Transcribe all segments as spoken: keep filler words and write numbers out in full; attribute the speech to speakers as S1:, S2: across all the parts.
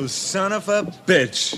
S1: You son of a bitch.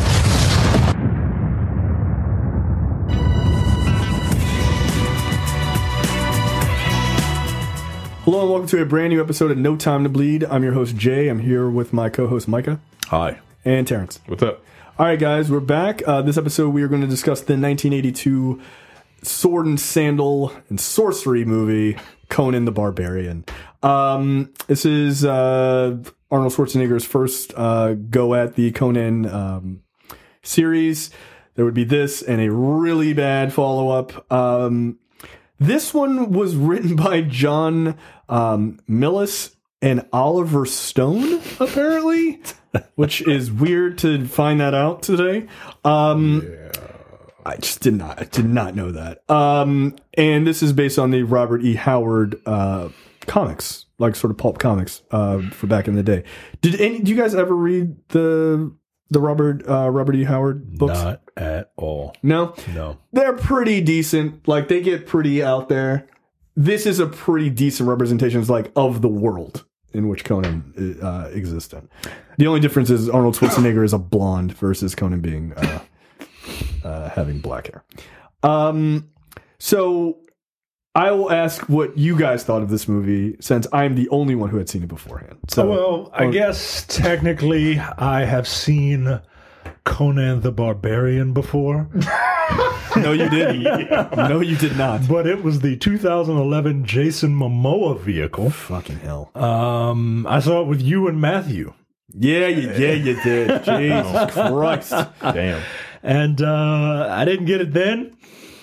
S2: Hello and welcome to a brand new episode of No Time to Bleed. I'm your host, Jay. I'm here with my co-host, Micah.
S3: Hi.
S2: And Terrence.
S3: What's up?
S2: All right, guys, we're back. Uh, this episode, we are going to discuss the nineteen eighty-two sword and sandal and sorcery movie, Conan the Barbarian. Um, this is uh, Arnold Schwarzenegger's first uh, go at the Conan um, series. There would be this and a really bad follow-up. Um, this one was written by John um, Milius and Oliver Stone, apparently, which is weird to find that out today. Um, yeah. I just did not, I did not know that. Um, and this is based on the Robert E. Howard uh, comics, like sort of pulp comics uh, for back in the day. Did any? Do you guys ever read the the Robert uh, Robert E. Howard books?
S3: Not at all.
S2: No,
S3: no.
S2: They're pretty decent. Like they get pretty out there. This is a pretty decent representation, like of the world in which Conan uh, exists in. The only difference is Arnold Schwarzenegger is a blonde versus Conan being uh, uh, having black hair. Um, so I will ask what you guys thought of this movie, since I'm the only one who had seen it beforehand. So,
S3: well, I or, guess technically I have seen Conan the Barbarian before.
S2: No, you didn't. Yeah. No, you did not.
S3: But it was the two thousand eleven Jason Momoa vehicle.
S2: Fucking hell.
S3: Um, I saw it with you and Matthew.
S2: Yeah, you, yeah, you did. Jesus Christ.
S3: Damn. And uh, I didn't get it then.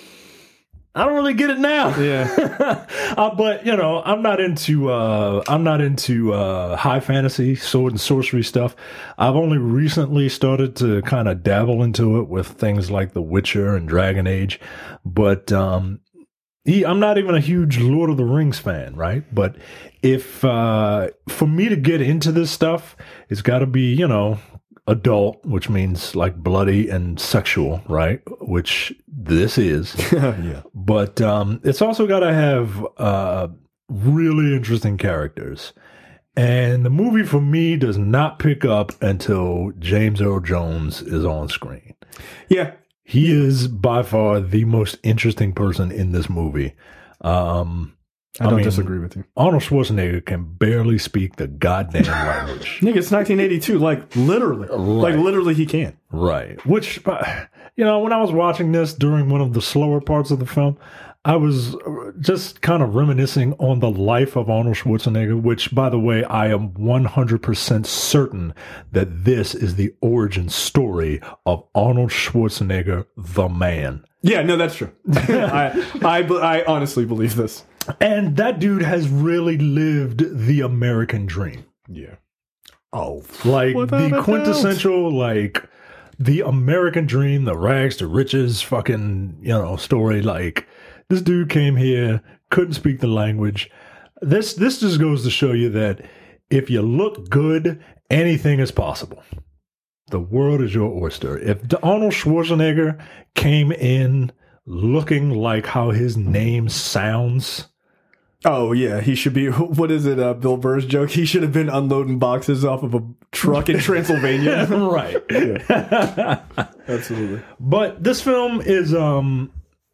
S3: I don't really get it now.
S2: Yeah.
S3: uh, but, you know, I'm not into uh, I'm not into uh, high fantasy, sword and sorcery stuff. I've only recently started to kind of dabble into it with things like The Witcher and Dragon Age. But um, he, I'm not even a huge Lord of the Rings fan, right? But if uh, for me to get into this stuff, it's got to be, you know, adult, which means like bloody and sexual, right? Which this is.
S2: Yeah.
S3: But um, it's also got to have uh, really interesting characters. And the movie for me does not pick up until James Earl Jones is on screen.
S2: Yeah.
S3: He is by far the most interesting person in this movie. Um,
S2: I don't
S3: I mean,
S2: disagree with you.
S3: Arnold Schwarzenegger can barely speak the goddamn language.
S2: Nigga, it's nineteen eighty-two. Like, literally.
S3: Right.
S2: Like, literally, he can.
S3: Right. Which, you know, when I was watching this during one of the slower parts of the film, I was just kind of reminiscing on the life of Arnold Schwarzenegger, which, by the way, I am one hundred percent certain that this is the origin story of Arnold Schwarzenegger, the man.
S2: Yeah, no, that's true. I, I, I honestly believe this.
S3: And that dude has really lived the American dream.
S2: Yeah.
S3: Oh, like the quintessential, like the American dream, the rags to riches fucking, you know, story. Like this dude came here, couldn't speak the language. This, this just goes to show you that if you look good, anything is possible. The world is your oyster. If Arnold Schwarzenegger came in looking like how his name sounds.
S2: Oh, yeah. He should be, what is it, uh, Bill Burr's joke? He should have been unloading boxes off of a truck in Transylvania.
S3: Right.
S2: Yeah. Absolutely.
S3: But this film is, um,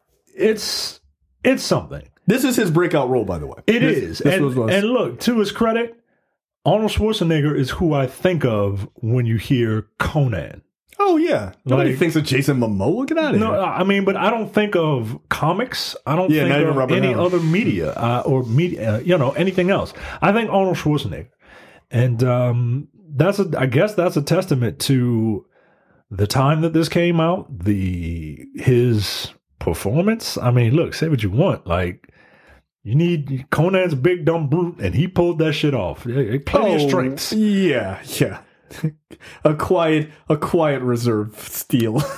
S3: it's, it's something.
S2: This is his breakout role, by the way.
S3: It
S2: this,
S3: is.
S2: This
S3: and,
S2: was, was.
S3: and look, to his credit, Arnold Schwarzenegger is who I think of when you hear Conan.
S2: Oh, yeah. Nobody
S3: like,
S2: thinks of Jason Momoa. Get out of
S3: no,
S2: here.
S3: No, I mean, but I don't think of comics. I don't
S2: yeah,
S3: think of any
S2: Howard.
S3: other media uh, or media, uh, you know, anything else. I think Arnold Schwarzenegger. And um, that's, a, I guess that's a testament to the time that this came out, the his performance. I mean, look, say what you want. Like, you need Conan's a big dumb brute, and he pulled that shit off. Plenty
S2: oh,
S3: of strengths.
S2: Yeah, yeah. a quiet, a quiet reserve steal. Like,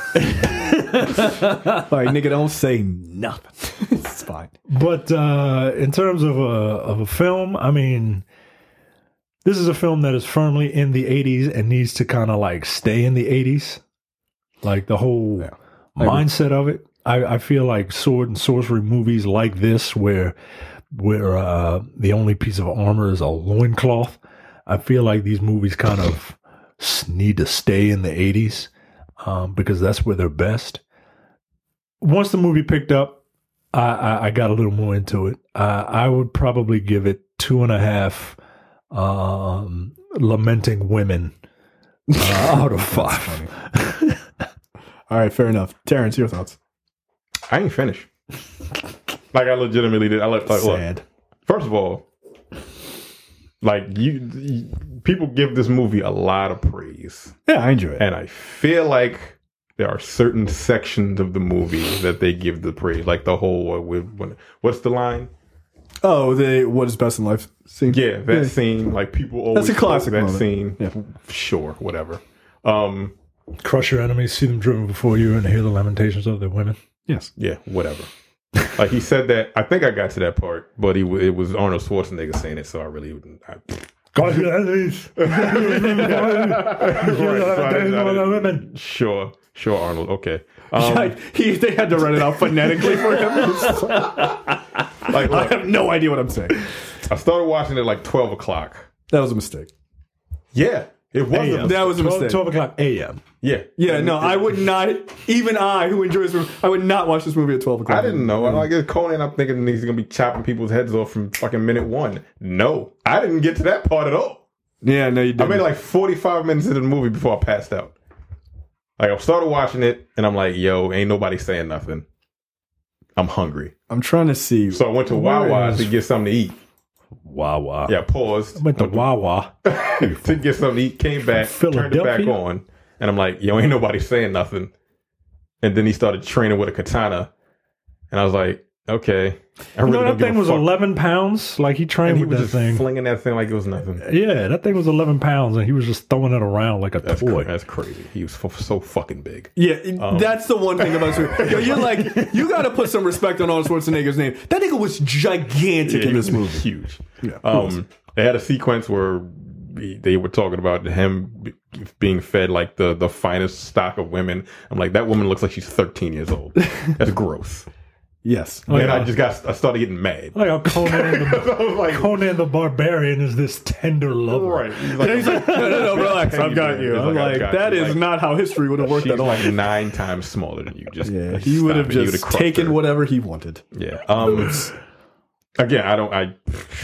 S2: nigga, don't say nothing. It's fine.
S3: But uh, in terms of a of a film, I mean, this is a film that is firmly in the eighties and needs to kind of like stay in the eighties. Like the whole yeah, mindset of it. I, I feel like sword and sorcery movies like this, where where uh, the only piece of armor is a loincloth. I feel like these movies kind of need to stay in the eighties um, because that's where they're best. Once the movie picked up, I, I, I got a little more into it. Uh, I would probably give it two and a half um, lamenting women uh, out of five.
S2: All right, fair enough. Terrence, your thoughts?
S4: I ain't finished. Like I legitimately did. I left. Like, look,
S2: Sad.
S4: first of all, like you, you, people give this movie a lot of praise,
S2: Yeah, I enjoy it.
S4: and I feel like there are certain sections of the movie that they give the praise, like the whole what, what, what's the line?
S2: Oh, the what is best in life scene?
S4: Yeah, that scene. Like people always
S2: That's a classic
S4: quote that
S2: moment.
S4: scene.
S2: Yeah.
S4: Sure, whatever. Um,
S3: Crush your enemies, see them driven before you, and hear the lamentations of their women.
S2: Yes.
S4: yeah, whatever. Like he said that. I think I got to that part, but he it was Arnold Schwarzenegger saying it, so I really. I,
S3: Crush your enemies. Hear the lamentations of their women.
S4: Sure, sure, Arnold. Okay. Um,
S2: Like, he, they had to run it out phonetically for him.
S4: like,
S2: I
S4: look,
S2: have no idea what I'm saying.
S4: I started watching it like twelve o'clock.
S2: That was a mistake.
S4: Yeah, it was.
S3: A
S4: A,
S3: M.
S2: That was a
S3: twelve,
S2: mistake.
S3: twelve o'clock a m.
S4: yeah,
S2: Yeah, no, I would not. Even I, who enjoys this movie, I would not watch this movie at twelve o'clock.
S4: I didn't know. I get Conan. I'm thinking he's gonna be chopping people's heads off from fucking minute one. No, I didn't get to that part at all.
S2: Yeah, no, you
S4: I
S2: didn't.
S4: made like forty-five minutes into the movie before I passed out. Like I started watching it, and I'm like, "Yo, ain't nobody saying nothing. I'm hungry."
S2: I'm trying to see.
S4: So I went to
S3: Where
S4: Wawa
S3: is-
S4: to get something to eat.
S3: Wawa.
S4: Yeah, paused.
S3: Went to Wawa.
S4: to get something to eat, came back, turned it back
S3: Philadelphia?
S4: on, and I'm like, yo, ain't nobody saying nothing. And then he started training with a katana, and I was like, okay. I
S3: You
S4: really
S3: know
S4: don't
S3: that
S4: give
S3: thing
S4: a
S3: was
S4: fuck.
S3: eleven pounds? Like he
S4: And
S3: trained
S4: he
S3: with
S4: was
S3: that
S4: just
S3: thing.
S4: flinging that thing like it was nothing.
S3: Yeah, that thing was eleven pounds and he was just throwing it around like a
S4: That's,
S3: toy.
S4: cra- that's crazy. He was f- so fucking big.
S2: Yeah, it- that's the one thing about this movie. Yo, you're like, you got to put some respect on Arnold Schwarzenegger's name. That nigga was gigantic
S4: Yeah,
S2: in
S4: he
S2: this
S4: was
S2: movie.
S4: huge.
S2: Yeah,
S4: Um, they had a sequence where he- they were talking about him be- being fed like the, the finest stock of women. I'm like, that woman looks like she's thirteen years old. That's gross.
S2: Yes.
S3: Oh,
S4: And
S3: yeah.
S4: I just got, I started getting mad.
S3: Like how Conan the,
S4: I was like,
S3: Conan the Barbarian is this tender lover.
S4: right. He's like,
S2: He's like, no, no, no, relax. I've got you.
S4: He's
S2: I'm
S4: like, I've
S2: like,
S4: got
S2: that
S4: you.
S2: is
S4: Like,
S2: not how history would have worked
S4: she's
S2: at all.
S4: like nine times smaller than you. Just
S2: Yeah,
S4: just
S2: he would have
S4: stop it. You
S2: just
S4: would've crushed
S2: taken
S4: her.
S2: whatever he wanted.
S4: Yeah. Um. Again, I don't. I.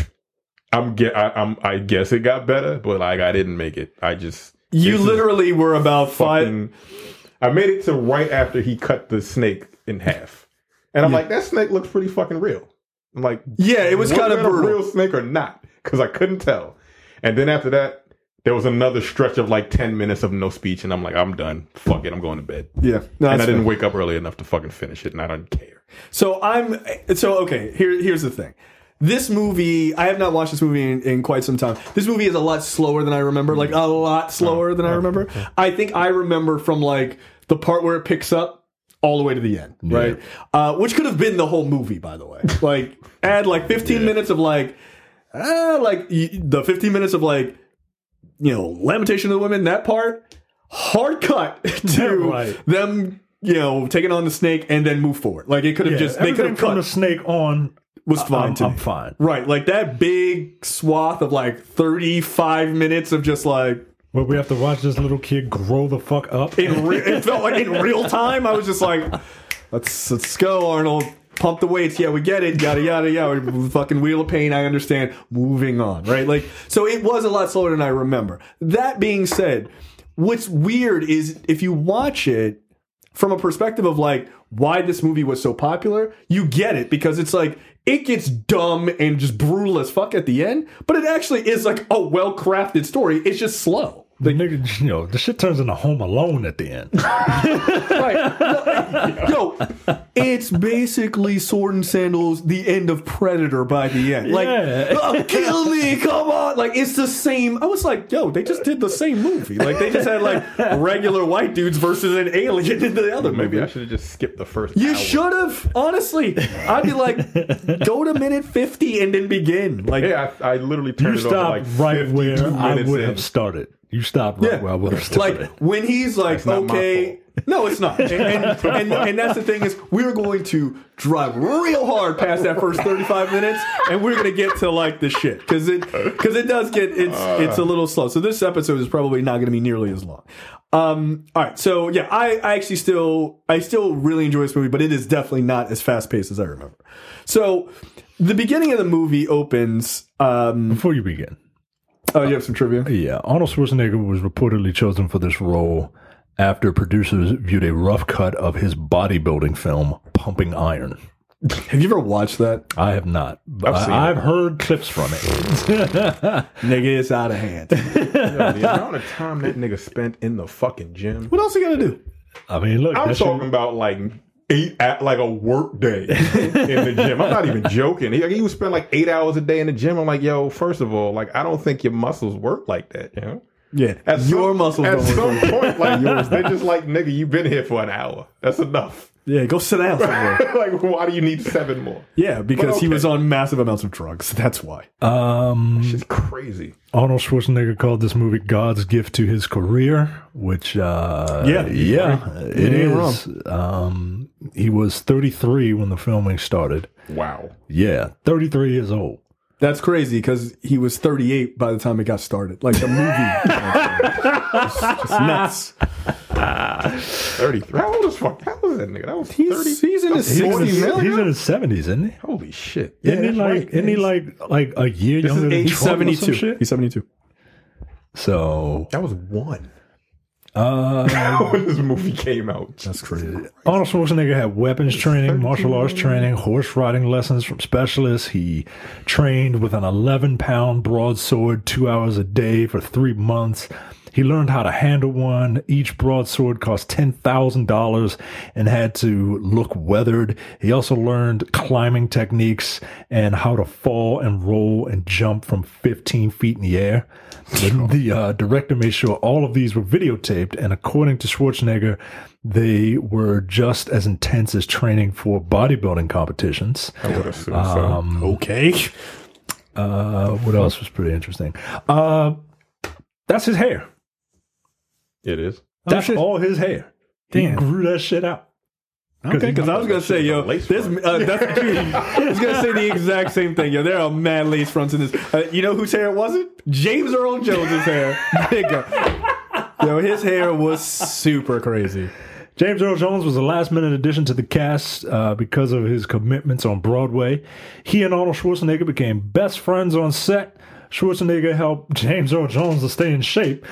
S4: I'm get. I, I'm. I guess it got better, but like I didn't make it. I just.
S2: You
S4: this is
S2: literally were about five.
S4: fucking. I made it to right after he cut the snake in half, and I'm like, that snake looks pretty fucking real. I'm like,
S2: Yeah, it was kind of
S4: that a
S2: brutal.
S4: real snake or not? Because I couldn't tell. And then after that, there was another stretch of like ten minutes of no speech, and I'm like, I'm done. Fuck it, I'm going to bed.
S2: Yeah, no,
S4: and
S2: that's
S4: I didn't
S2: fair.
S4: wake up early enough to fucking finish it, and I don't care.
S2: So I'm so okay. Here, here's the thing. This movie, I have not watched this movie in, in quite some time. This movie is a lot slower than I remember, like a lot slower than I remember. I think I remember from like the part where it picks up all the way to the end, right? Uh, which could have been the whole movie, by the way. Like add like fifteen minutes of like, uh, like y- the fifteen minutes of like, you know, lamentation of the women. That part, hard cut to
S3: Right.
S2: them, you know, taking on the snake and then move forward. Like it could have
S3: Yeah,
S2: just they could
S3: everything
S2: have
S3: from
S2: cut
S3: the snake on
S2: was fine
S3: I'm,
S2: to
S3: I'm
S2: me.
S3: fine.
S2: Right, like that big swath of like thirty-five minutes of just like
S3: Where we have to watch this little kid grow the fuck up.
S2: in re- it felt like in real time. I was just like, let's let's go, Arnold. Pump the weights. Yeah, we get it. Yada yada yada. Fucking wheel of pain. I understand. Moving on. Right. Like so, it was a lot slower than I remember. That being said, what's weird is if you watch it from a perspective of like why this movie was so popular, you get it because it's like it gets dumb and just brutal as fuck at the end, but it actually is like a well crafted story. It's just slow.
S3: The nigga, you know, the shit turns into Home Alone at the end.
S2: Right. No, yo, it's basically Sword and Sandals, the end of Predator by the end. Like,
S3: Yeah.
S2: oh, kill me, come on. Like, it's the same. I was like, yo, they just did the same movie. Like, they just had, like, regular white dudes versus an alien in the other
S4: Maybe
S2: movie.
S4: I should have just skipped the first.
S2: You
S4: hour.
S2: should have, honestly. I'd be like, go to minute fifty and then begin. Like,
S4: Yeah, I, I literally
S3: You
S4: turned it off
S3: stopped
S4: like
S3: right
S4: fifty-two
S3: where I
S4: minutes
S3: would
S4: in.
S3: have started. You stopped right
S2: Yeah,
S3: where I would have started.
S2: like when he's like,
S4: not my
S2: okay, no, it's not, and and, and and that's the thing is, we're going to drive real hard past that first thirty-five minutes, and we're gonna get to like the shit because it because it does get it's it's a little slow. So this episode is probably not going to be nearly as long. Um, all right, so yeah, I, I actually still I still really enjoy this movie, but it is definitely not as fast paced as I remember. So the beginning of the movie opens. Um,
S3: Before you begin,
S2: oh, you have some trivia?
S3: yeah, Arnold Schwarzenegger was reportedly chosen for this role after producers viewed a rough cut of his bodybuilding film, Pumping Iron.
S2: Have you ever watched that?
S3: I have not. But
S4: I've seen
S3: I,
S4: it.
S3: I've heard clips from it.
S2: Nigga, it's out of hand.
S4: Yo, the amount of time that nigga spent in the fucking gym.
S2: What else you gotta do?
S3: I mean, look,
S4: I'm
S3: that shit-
S4: talking about like eight at like a work day in the gym. I'm not even joking. He, he would spend like eight hours a day in the gym. I'm like, yo, first of all, like I don't think your muscles work like that, you know?
S2: Yeah,
S4: At
S2: your
S4: some,
S2: muscles
S4: at
S2: don't work.
S4: some point, like yours, they're just like, nigga, you've been here for an hour. That's enough.
S2: Yeah, go sit down somewhere.
S4: Like, why do you need seven more?
S2: Yeah, because
S4: But
S2: he
S4: okay.
S2: was on massive amounts of drugs. That's why.
S3: um,
S4: It's crazy.
S3: Arnold Schwarzenegger called this movie God's gift to his career, which, uh,
S2: Yeah,
S3: yeah, it
S2: He ain't
S3: is. Um, he was thirty-three when the filming started.
S4: Wow.
S3: Yeah, thirty-three years old.
S2: That's crazy because he was thirty-eight by the time it got started. Like the movie. It's just nuts.
S4: thirty-three. How old is fuck? How old is that nigga? That was
S2: He's,
S4: thirty.
S2: he's in his
S3: He's in,
S2: sixties
S3: his,
S2: now.
S3: he's in his seventies, isn't he?
S4: Holy shit.
S3: Isn't he
S4: that's
S3: like?
S4: right.
S3: Isn't he like like a year
S4: This is
S3: younger than
S4: age
S2: He's
S3: Trump or some
S2: seventy-two.
S3: shit?
S2: He's seventy-two.
S3: So,
S4: That was one
S3: uh,
S4: when this movie came out.
S2: That's crazy.
S3: Arnold Schwarzenegger had weapons training, martial arts training, horse riding lessons from specialists. He trained with an eleven pound broadsword two hours a day for three months. He learned how to handle one. Each broadsword cost ten thousand dollars and had to look weathered. He also learned climbing techniques and how to fall and roll and jump from fifteen feet in the air. The, the uh, director made sure all of these were videotaped, and according to Schwarzenegger, they were just as intense as training for bodybuilding competitions.
S4: I would assume
S3: Um,
S2: Okay.
S3: Uh, what else was pretty interesting? Uh, that's his hair.
S4: so. It is.
S3: That's
S2: shit.
S3: all his hair. He
S2: Damn.
S3: grew that shit out.
S2: Okay, because I was gonna say, yo,
S4: lace
S2: this
S4: front.
S2: uh, that's I was gonna say the exact same thing. Yo, there are mad lace fronts in this. Uh, you know whose hair it wasn't? James Earl Jones's hair. Nigga. Yo, his hair was super crazy.
S3: James Earl Jones was a last minute addition to the cast uh, because of his commitments on Broadway. He and Arnold Schwarzenegger became best friends on set. Schwarzenegger helped James Earl Jones to stay in shape.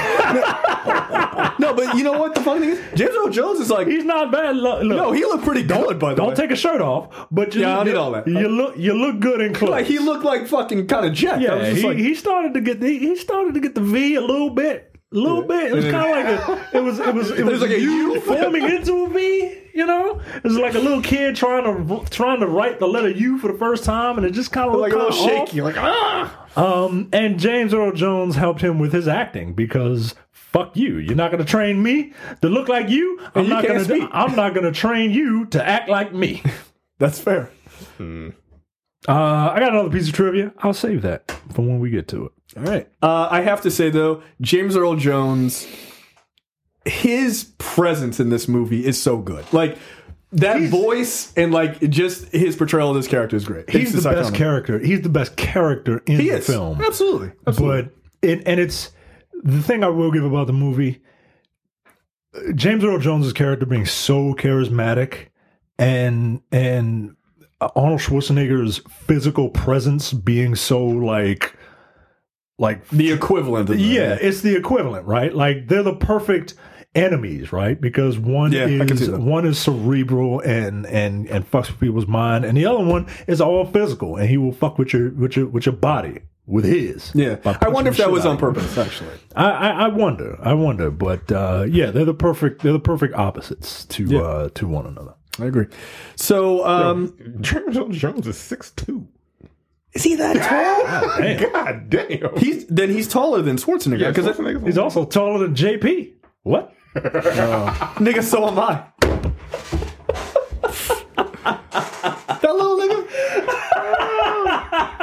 S2: No, but you know what? The funny thing is, James Earl Jones is like,
S3: He's not bad. Look, look,
S2: no, he looked pretty good, by the
S3: don't
S2: way.
S3: take a shirt off, but you,
S2: Yeah, I don't
S3: you,
S2: need all that.
S3: you look you look good in clothes.
S2: Like he looked like fucking kind of jacked. I
S3: Yeah,
S2: was just
S3: he,
S2: like,
S3: he started to get the he started to get the V a little bit, a little bit. It was
S2: And
S3: kind
S2: then-
S3: of like a, it was it was it was
S2: like a
S3: U
S2: U.
S3: forming into a V. You know, it was like a little kid trying to trying to write the letter U for the first time, and it just kind of
S2: like
S3: looked
S2: a
S3: kind
S2: little
S3: of
S2: shaky. Like ah.
S3: Um, and James Earl Jones helped him with his acting because. Fuck you! You're not going to train me to look like you. I'm
S2: you
S3: not
S2: can't
S3: going to.
S2: speak.
S3: I'm not going to train you to act like me.
S2: That's fair.
S3: Uh, I got another piece of trivia. I'll save that for when we get to it.
S2: All right. Uh, I have to say though, James Earl Jones, his presence in this movie is so good. Like that voice and like just his portrayal of this character is great.
S3: He's
S2: It's
S3: the
S2: just
S3: best
S2: iconic.
S3: character. He's the best character in
S2: He
S3: the
S2: is
S3: film.
S2: absolutely, absolutely.
S3: But it and it's the thing I will give about the movie. uh, James Earl Jones's character being so charismatic, and and uh, Arnold Schwarzenegger's physical presence being so like like
S2: the equivalent. Of that.
S3: yeah, it's the equivalent, right? Like they're the perfect enemies, right? Because one
S2: Yeah, I can see
S3: is
S2: that.
S3: one is cerebral and and and fucks with people's mind, and the other one is all physical, and he will fuck with your with your with your body with his.
S2: Yeah.
S3: by
S2: I
S3: punching
S2: wonder if
S3: the
S2: that
S3: shit
S2: was
S3: out
S2: on
S3: of you.
S2: purpose. Actually,
S3: I, I I wonder, I wonder, but uh, yeah, they're the perfect they're the perfect opposites to
S2: Yeah.
S3: uh, to one another.
S2: I agree. So, um,
S4: James Earl Jones is six two.
S2: is he that tall?
S3: Damn.
S4: God damn.
S2: He's then he's taller than Schwarzenegger.
S4: Yeah,
S2: Because
S4: Schwarzenegger's
S3: He's also taller than J P. What?
S2: nigga, so am I. that little nigga.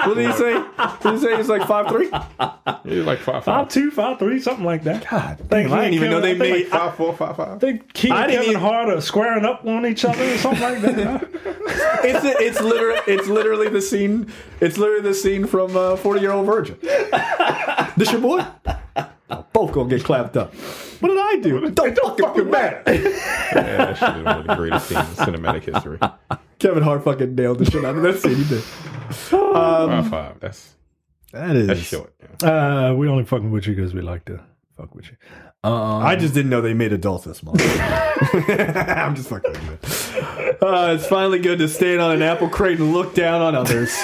S2: What did he say? What did he say? He's like five three.
S4: He's like five
S3: Five
S4: five.
S3: two, five three, something like that.
S2: God,
S3: think
S2: damn, I
S3: he
S2: didn't even
S3: and
S2: know they
S3: Kevin- I
S2: made.
S3: think
S4: Five four, five five.
S3: I think he
S2: I
S3: and
S2: didn't
S3: Kevin
S2: even-
S3: Hart are squaring up on each other or something like that.
S2: It's it's literally it's literally the scene. It's literally the scene from uh, Forty Year Old Virgin. This your boy? Both gonna get clapped up. What did I do? Don't, fucking matter.
S4: Yeah, that shit is one of the greatest scenes in cinematic history.
S2: Kevin Hart fucking nailed the shit out of that scene. He did.
S4: five five. That's
S2: That is.
S4: that's short. Yeah.
S3: Uh, we only fucking with you because we like to fuck with you. Um,
S2: I just didn't know they made adults this small. I'm just fucking with you. Uh, it's finally good to stand on an apple crate and look down on others.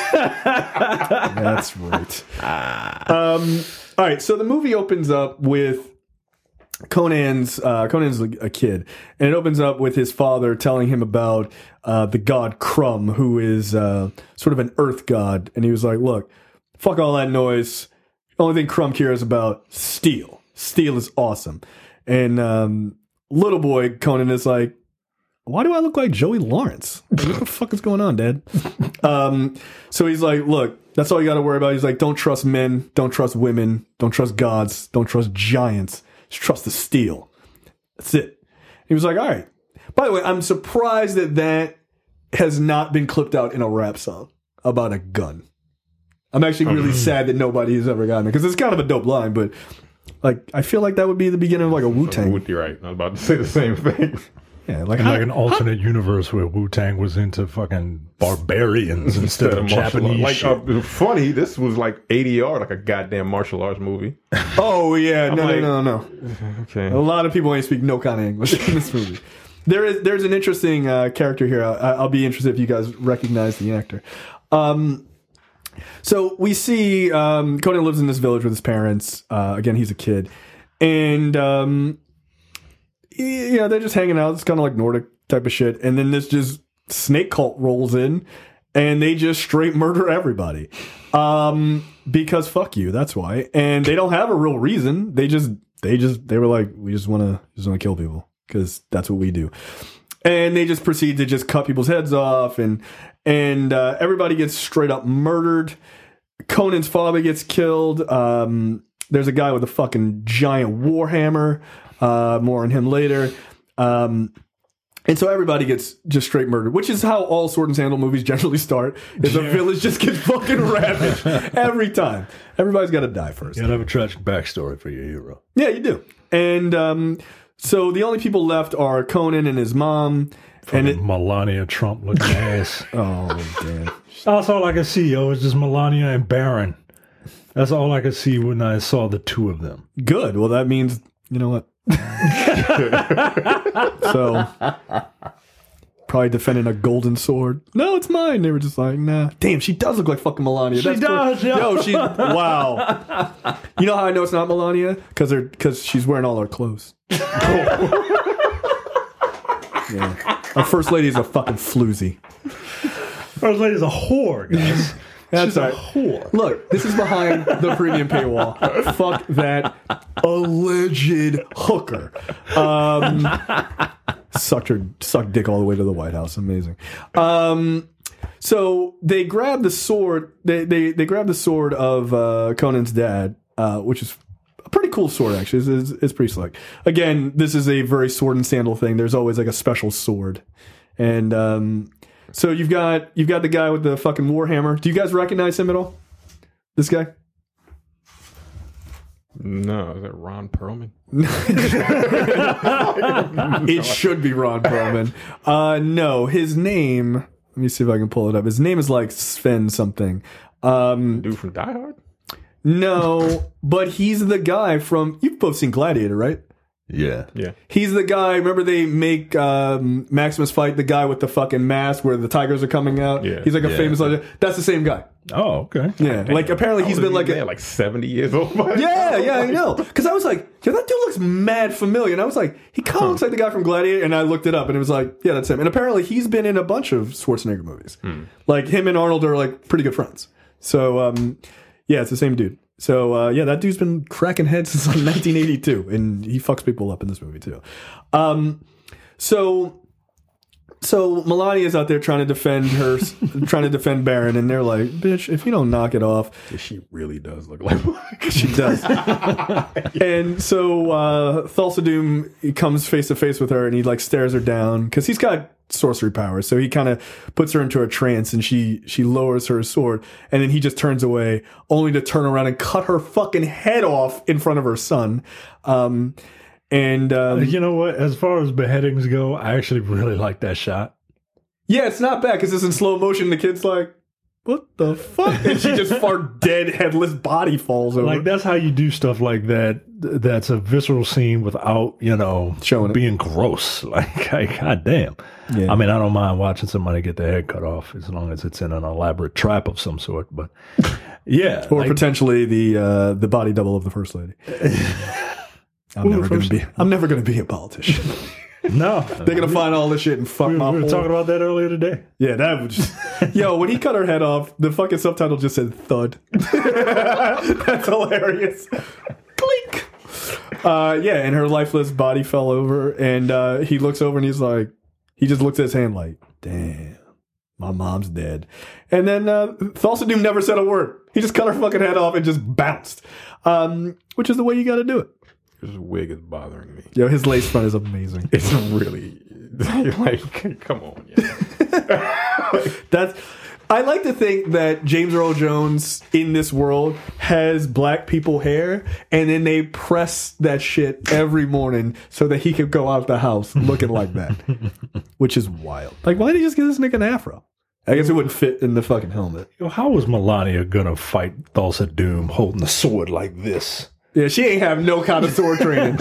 S2: That's right. Um, all right, so the movie opens up with Conan's uh, Conan's a kid, and it opens up with his father telling him about uh, the god Crumb, who is uh, sort of an earth god, and he was like, "Look, fuck all that noise. The only thing Crumb cares about steel. Steel is awesome." And um, little boy Conan is like, "Why do I look like Joey Lawrence? Like, what the fuck is going on, Dad?" um, so he's like, "Look, that's all you got to worry about." He's like, "Don't trust men, don't trust women, don't trust gods, don't trust giants. Just trust the steel. That's it." He was like, "All right." By the way, I'm surprised that that has not been clipped out in a rap song about a gun. I'm actually really sad that nobody has ever gotten it, because it's kind of a dope line, but like I feel like that would be the beginning of like a Wu-Tang.
S4: You're right. I was about to say the same thing.
S2: Yeah, like,
S3: in
S2: how,
S3: like an alternate universe where Wu Tang was into fucking barbarians instead of
S4: martial
S3: Japanese
S4: arts.
S3: shit.
S4: Like, uh, funny, this was like A D R, like a goddamn martial arts movie.
S2: oh yeah, no,
S4: like-
S2: no, no, no.
S4: Okay.
S2: A lot of people ain't speak no kind of English in this movie. There is there's an interesting uh, character here. I, I'll be interested if you guys recognize the actor. Um, so we see um, Conan lives in this village with his parents. Uh, again, he's a kid, and um, y- yeah, they're just hanging out. It's kind of like Nordic type of shit. And then this just snake cult rolls in, and they just straight murder everybody. Um, because fuck you, that's why. And they don't have a real reason. They just, they just, they were like, we just want to, just want to kill people because that's what we do. And they just proceed to just cut people's heads off, and and uh, everybody gets straight up murdered. Conan's father gets killed. Um, there's a guy with a fucking giant warhammer. Uh, more on him later. Um, And so everybody gets just straight murdered, which is how all Sword and Sandal movies generally start. Is the village just gets fucking ravaged every time. Everybody's got to die first.
S3: You gotta have a tragic backstory for your hero.
S2: Yeah, you do. And um, so the only people left are Conan and his mom. And it,
S3: Melania Trump looking ass.
S2: oh, damn.
S3: That's all I could see, yo. It's just Melania and Baron. That's all I could see when I saw the two of them.
S2: Good. Well, that means, you know what? So, probably defending a golden sword. No, it's mine. They were just like, nah. Damn, she does look like fucking Melania.
S3: She
S2: That's
S3: does,
S2: cool.
S3: yo.
S2: Yo, she, wow. You know how I know it's not Melania? Because they're because she's wearing all her clothes. Yeah. Our first lady is a fucking floozy.
S3: First lady's a whore, guys.
S2: That's
S3: She's a
S2: right.
S3: whore.
S2: Look, this is behind the premium paywall. Fuck that alleged hooker. Um, sucked her, sucked dick all the way to the White House. Amazing. Um, so they grab the sword. They they they grab the sword of uh, Conan's dad, uh, which is a pretty cool sword. Actually, it's, it's, it's pretty slick. Again, this is a very sword and sandal thing. There's always like a special sword, and um, so you've got you've got the guy with the fucking warhammer. Do you guys recognize him at all? This guy?
S4: No, is that Ron Perlman?
S2: It should be Ron Perlman. Uh, no, his name. Let me see if I can pull it up. His name is like Sven something. Um,
S4: Dude from Die Hard?
S2: no, but he's the guy from. You've both seen Gladiator, right?
S3: Yeah.
S4: Yeah.
S2: He's the guy. Remember they make um, Maximus fight the guy with the fucking mask where the tigers are coming out.
S4: Yeah.
S2: He's like a
S3: Yeah.
S2: famous legend. That's the same guy.
S3: Oh, okay.
S2: Yeah, like apparently he's
S4: How
S2: been
S4: old
S2: like
S4: is he,
S2: a,
S4: man? like seventy years old. by
S2: Yeah,
S4: now?
S2: yeah, I know. Because I was like, yeah, that dude looks mad familiar. And I was like, he kind of looks like the guy from Gladiator. And I looked it up and it was like, yeah, that's him. And apparently he's been in a bunch of Schwarzenegger movies. Like him and Arnold are like pretty good friends. So, um, yeah, it's the same dude. So, uh, yeah, that dude's been cracking heads since like nineteen eighty-two. And he fucks people up in this movie too. Um, so So Melania's out there trying to defend her, trying to defend Baron, and they're like, "Bitch, if you don't knock it off,"
S4: She really does look like
S2: she does. And so uh, Thulsa Doom he comes face to face with her, and he like stares her down because he's got sorcery powers. So he kind of puts her into a trance, and she she lowers her sword, and then he just turns away, only to turn around and cut her fucking head off in front of her son. Um, And um,
S3: You know what? As far as beheadings go, I actually really like that shot.
S2: yeah, it's not bad because it's in slow motion. The kid's like, "What the fuck?" And she just fart dead, headless body falls over.
S3: Like, that's how you do stuff like that. That's a visceral scene without, you know,
S2: Showing it.
S3: being gross. Like, like goddamn.
S2: Yeah.
S3: I mean, I don't mind watching somebody get their head cut off as long as it's in an elaborate trap of some sort. But yeah,
S2: or
S3: like,
S2: potentially the uh, the body double of the first lady. I'm never gonna be. I'm never gonna be a politician.
S3: no,
S2: They're gonna find all this shit and fuck
S3: we,
S2: my
S3: we were
S2: whole.
S3: talking about that earlier today.
S2: Yeah, that was just. Yo, when he cut her head off, the fucking subtitle just said "thud." That's hilarious. Clink. Uh, yeah, and her lifeless body fell over, and uh, he looks over and he's like, he just looks at his hand like, "Damn, my mom's dead." And then uh, Thulsa Doom never said a word. He just cut her fucking head off and just bounced, um, which is the way you got to do it.
S4: His wig is bothering me.
S2: Yo, his lace front is amazing.
S4: It's really like, come on. Yeah.
S2: That's. I like to think that James Earl Jones in this world has black people hair, and then they press that shit every morning so that he could go out the house looking like that, which is wild. Like, why did he just give this nigga an afro? I guess it wouldn't fit in the fucking helmet.
S3: Yo, how was Melania gonna fight Thulsa Doom holding a sword like this?
S2: Yeah, she ain't have no kind of sword training.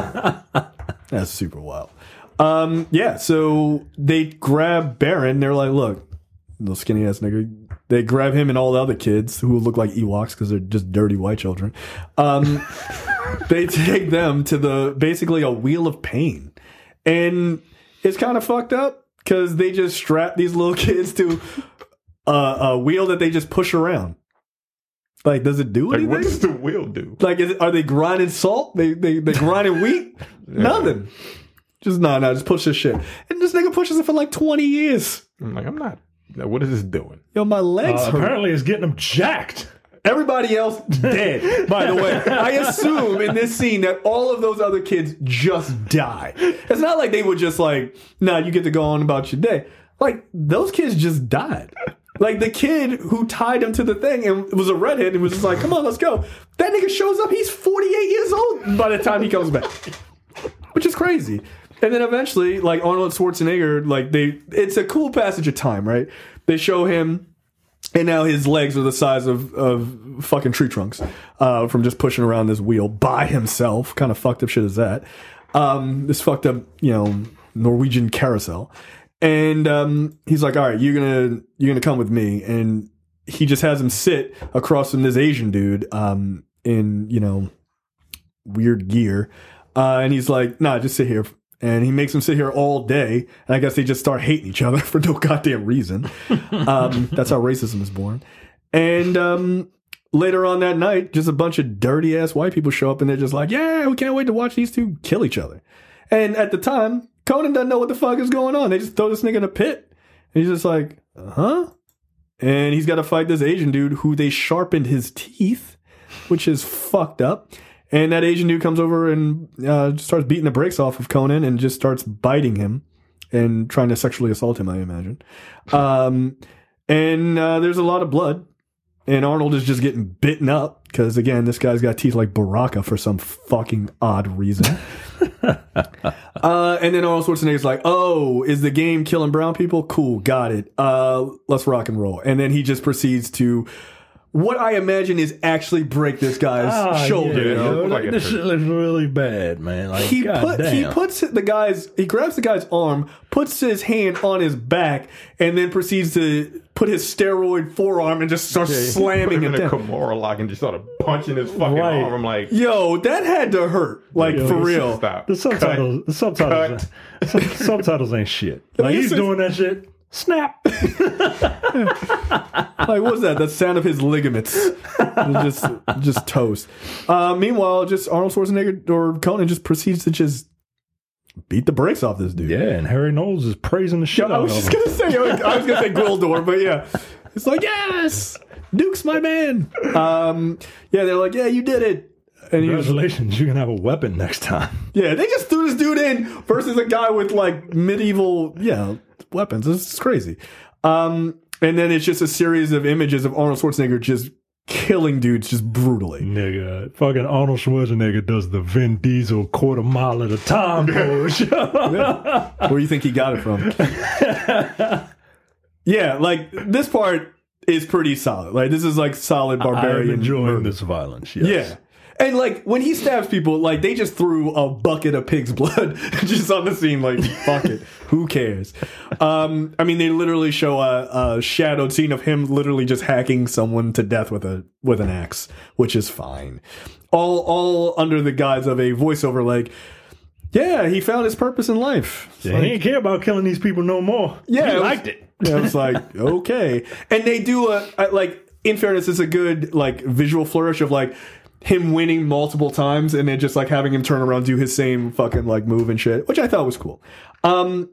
S2: That's super wild. Um, yeah, so they grab Baron. They're like, look, little skinny ass nigga. They grab him and all the other kids who look like Ewoks because they're just dirty white children. Um, they take them to the basically a wheel of pain. And it's kind of fucked up because they just strap these little kids to a, a wheel that they just push around. Like, does it do
S4: Like,
S2: anything?
S4: what does the wheel do?
S2: Like, is it, are they grinding salt? They they they grinding wheat? Nothing. Just no, no. Just push this shit. And this nigga pushes it for like twenty years.
S4: I'm like, I'm not. What is this doing?
S2: Yo, my legs
S3: Uh,
S2: hurt.
S3: apparently, it's getting them jacked.
S2: Everybody else dead. By the way, I assume in this scene that all of those other kids just die. It's not like they were just like, nah, you get to go on about your day. Like, those kids just died. Like, the kid who tied him to the thing and was a redhead and was just like, come on, let's go. That nigga shows up, he's forty-eight years old by the time he comes back. Which is crazy. And then eventually, like, Arnold Schwarzenegger, like, they, it's a cool passage of time, right? They show him, and now his legs are the size of, of fucking tree trunks uh, from just pushing around this wheel by himself. Kind of fucked up shit is that. Um, this fucked up, you know, Norwegian carousel. And um, he's like, all right, you're gonna you're gonna come with me, and he just has him sit across from this Asian dude um, in you know weird gear, uh, and he's like, nah, just sit here. And he makes him sit here all day, and I guess they just start hating each other for no goddamn reason. Um, that's how racism is born. And um, later on that night, just a bunch of dirty ass white people show up, and they're just like, yeah, we can't wait to watch these two kill each other. And at the time, Conan doesn't know what the fuck is going on. They just throw this nigga in a pit. And he's just like, huh? And he's got to fight this Asian dude who they sharpened his teeth, which is fucked up. And that Asian dude comes over and uh, starts beating the brakes off of Conan and just starts biting him and trying to sexually assault him, I imagine. Um, and uh, there's a lot of blood. And Arnold is just getting bitten up because, again, this guy's got teeth like Baraka for some fucking odd reason. uh, and then Arnold Schwarzenegger's like, oh, is the game killing brown people? Cool, got it. Uh, let's rock and roll. And then he just proceeds to, what I imagine is actually break this guy's
S3: Ah,
S2: shoulder.
S3: yeah,
S2: you know?
S3: yo,
S4: Like it
S3: this
S4: hurt.
S3: shit looks really bad, man. Like,
S2: He put he
S3: goddamn.
S2: puts the guy's he grabs the guy's arm, puts his hand on his back, and then proceeds to put his steroid forearm and just starts slamming
S4: him
S2: it
S4: in a
S2: down.
S4: Kimura lock and just started punching his fucking
S3: Right.
S4: arm. I'm like,
S2: Yo, that had to hurt, like
S3: Yo,
S2: for
S3: this-
S2: real.
S4: stop.
S3: The subtitles, the subtitles, sub- subtitles ain't shit. Like, he's
S2: this is-
S3: doing that shit. Snap.
S2: Like, what was that? The sound of his ligaments. just just toast. Uh, meanwhile, just Arnold Schwarzenegger or Conan just proceeds to just beat the brakes off this dude.
S3: Yeah, and Harry Knowles is praising the shit
S2: I
S3: out
S2: was
S3: of
S2: just
S3: him.
S2: gonna say, I was gonna say Gwildor, but yeah, it's like yes, Duke's my man. Um, yeah, they're like, yeah, you did it. And he was,
S3: Congratulations, you can have a weapon next time.
S2: yeah, they just threw this dude in versus a guy with like medieval, yeah, weapons. This is crazy. Um, and then it's just a series of images of Arnold Schwarzenegger just killing dudes just brutally.
S3: Nigga, fucking Arnold Schwarzenegger does the Vin Diesel quarter mile at a time push.
S2: Yeah. Where do you think he got it from? Yeah, like this part is pretty solid. Like this is like solid barbarian.
S3: I'm enjoying
S2: murder.
S3: this violence. Yes.
S2: Yeah. And like when he stabs people, like they just threw a bucket of pig's blood just on the scene. Like fuck it, who cares? Um, I mean, they literally show a, a shadowed scene of him literally just hacking someone to death with a with an axe, which is fine. All all under the guise of a voiceover, like, yeah, he found his purpose in life. It's
S3: Yeah,
S2: like,
S3: he didn't care about killing these people no more.
S2: yeah,
S3: he
S2: it was-
S3: liked it.
S2: Yeah, I was like, okay. And they do a, a like. In fairness, it's a good like visual flourish of like him winning multiple times and then just like having him turn around and do his same fucking like move and shit, which I thought was cool. Um,